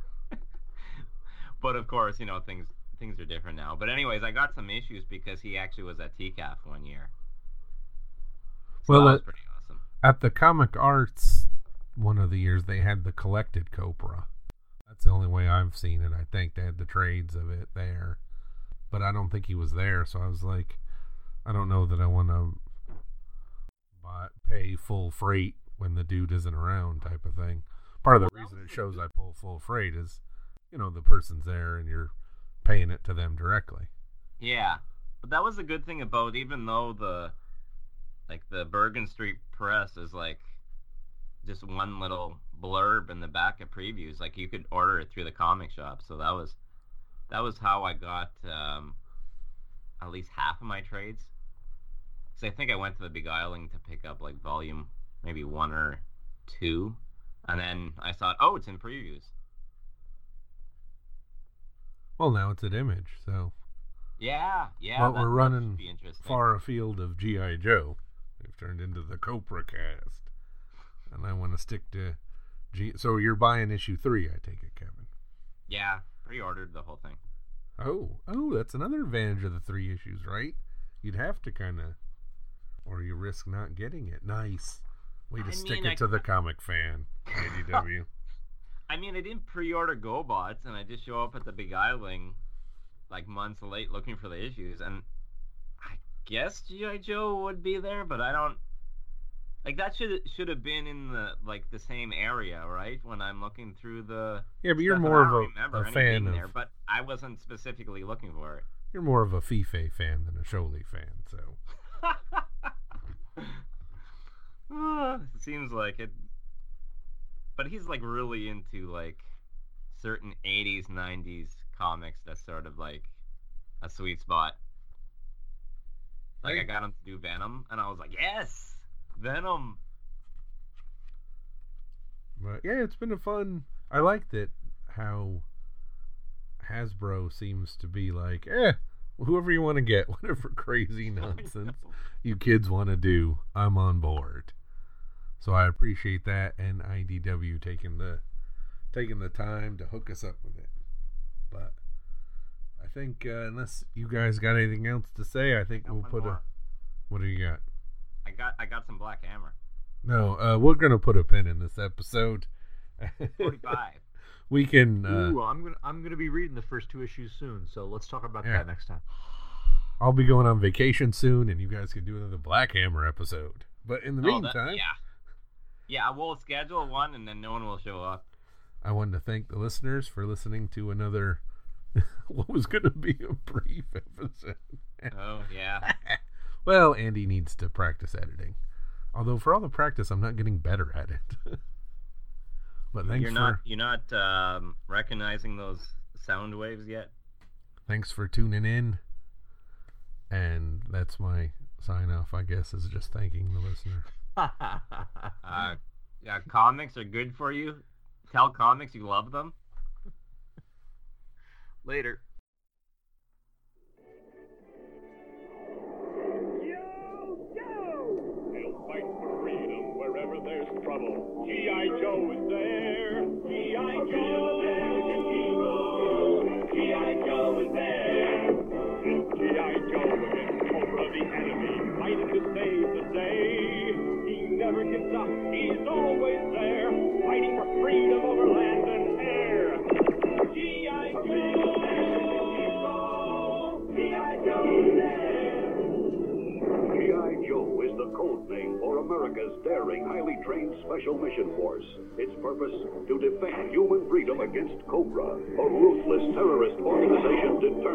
But of course, you know, things are different now. But anyways, I got some issues because he actually was at TCAF one year. So well, that was pretty awesome. At the Comic Arts, one of the years they had the collected Cobra. That's the only way I've seen it. I think they had the trades of it there, but I don't think he was there. So I was like, I don't know that I want to pay full freight when the dude isn't around, type of thing. Part of the reason it shows I pull full freight is, you know, the person's there and you're paying it to them directly. Yeah, but that was a good thing about, even though the Bergen Street Press is like just one little blurb in the back of previews, like you could order it through the comic shop. So that was how I got at least half of my trades. So I think I went to the Beguiling to pick up like volume maybe 1 or 2, and then I thought, oh, it's in previews. Well, now it's at Image, so yeah. But we're running far afield of G.I. Joe. We've turned into the Cobra cast, and I want to stick to So you're buying issue 3, I take it, Kevin? Yeah, pre-ordered the whole thing. Oh, that's another advantage of the 3 issues, right? You'd have to kind of, or you risk not getting it. Nice. Way to stick it to the comic fan, IDW. I mean, I didn't pre-order GoBots, and I just show up at the Beguiling like months late looking for the issues, and I guess G.I. Joe would be there, but I don't, like, that should have been in the same area, right? When I'm looking through the but you're more of a fan of there, but I wasn't specifically looking for it. You're more of a Fife fan than a Shoei fan, so. It seems like it. But he's like really into like certain 80s, 90s comics. That's sort of like a sweet spot. Like I got him to do Venom, and I was like, yes, Venom. But yeah, it's been a fun. I liked it how Hasbro seems to be like, whoever you want to get, whatever crazy nonsense you kids want to do, I'm on board. So I appreciate that, and IDW taking the time to hook us up with it. But I think unless you guys got anything else to say, I think we'll put a. What do you got? I got some Black Hammer. No, we're gonna put a pin in this episode. 45. We can. Ooh, I'm gonna be reading the first 2 issues soon, so let's talk about that next time. I'll be going on vacation soon, and you guys can do another Black Hammer episode. But in the meantime, yeah, we'll schedule one, and then no one will show up. I wanted to thank the listeners for listening to another. What was going to be a brief episode. Oh yeah. Well, Andy needs to practice editing. Although for all the practice, I'm not getting better at it. But thanks you're not recognizing those sound waves yet. Thanks for tuning in, and that's my sign off. I guess is just thanking the listener. Comics are good for you. Tell comics you love them. Later. Trouble. G.I. Joe is there. G.I. Joe is an hero. G.I. Joe is there. It's G.I. Joe against Cobra the enemy, fighting to save the day. He never gives up. He's always there, fighting for freedom over land and air. America's daring, highly trained Special Mission Force. Its purpose, to defend human freedom against Cobra, a ruthless terrorist organization determined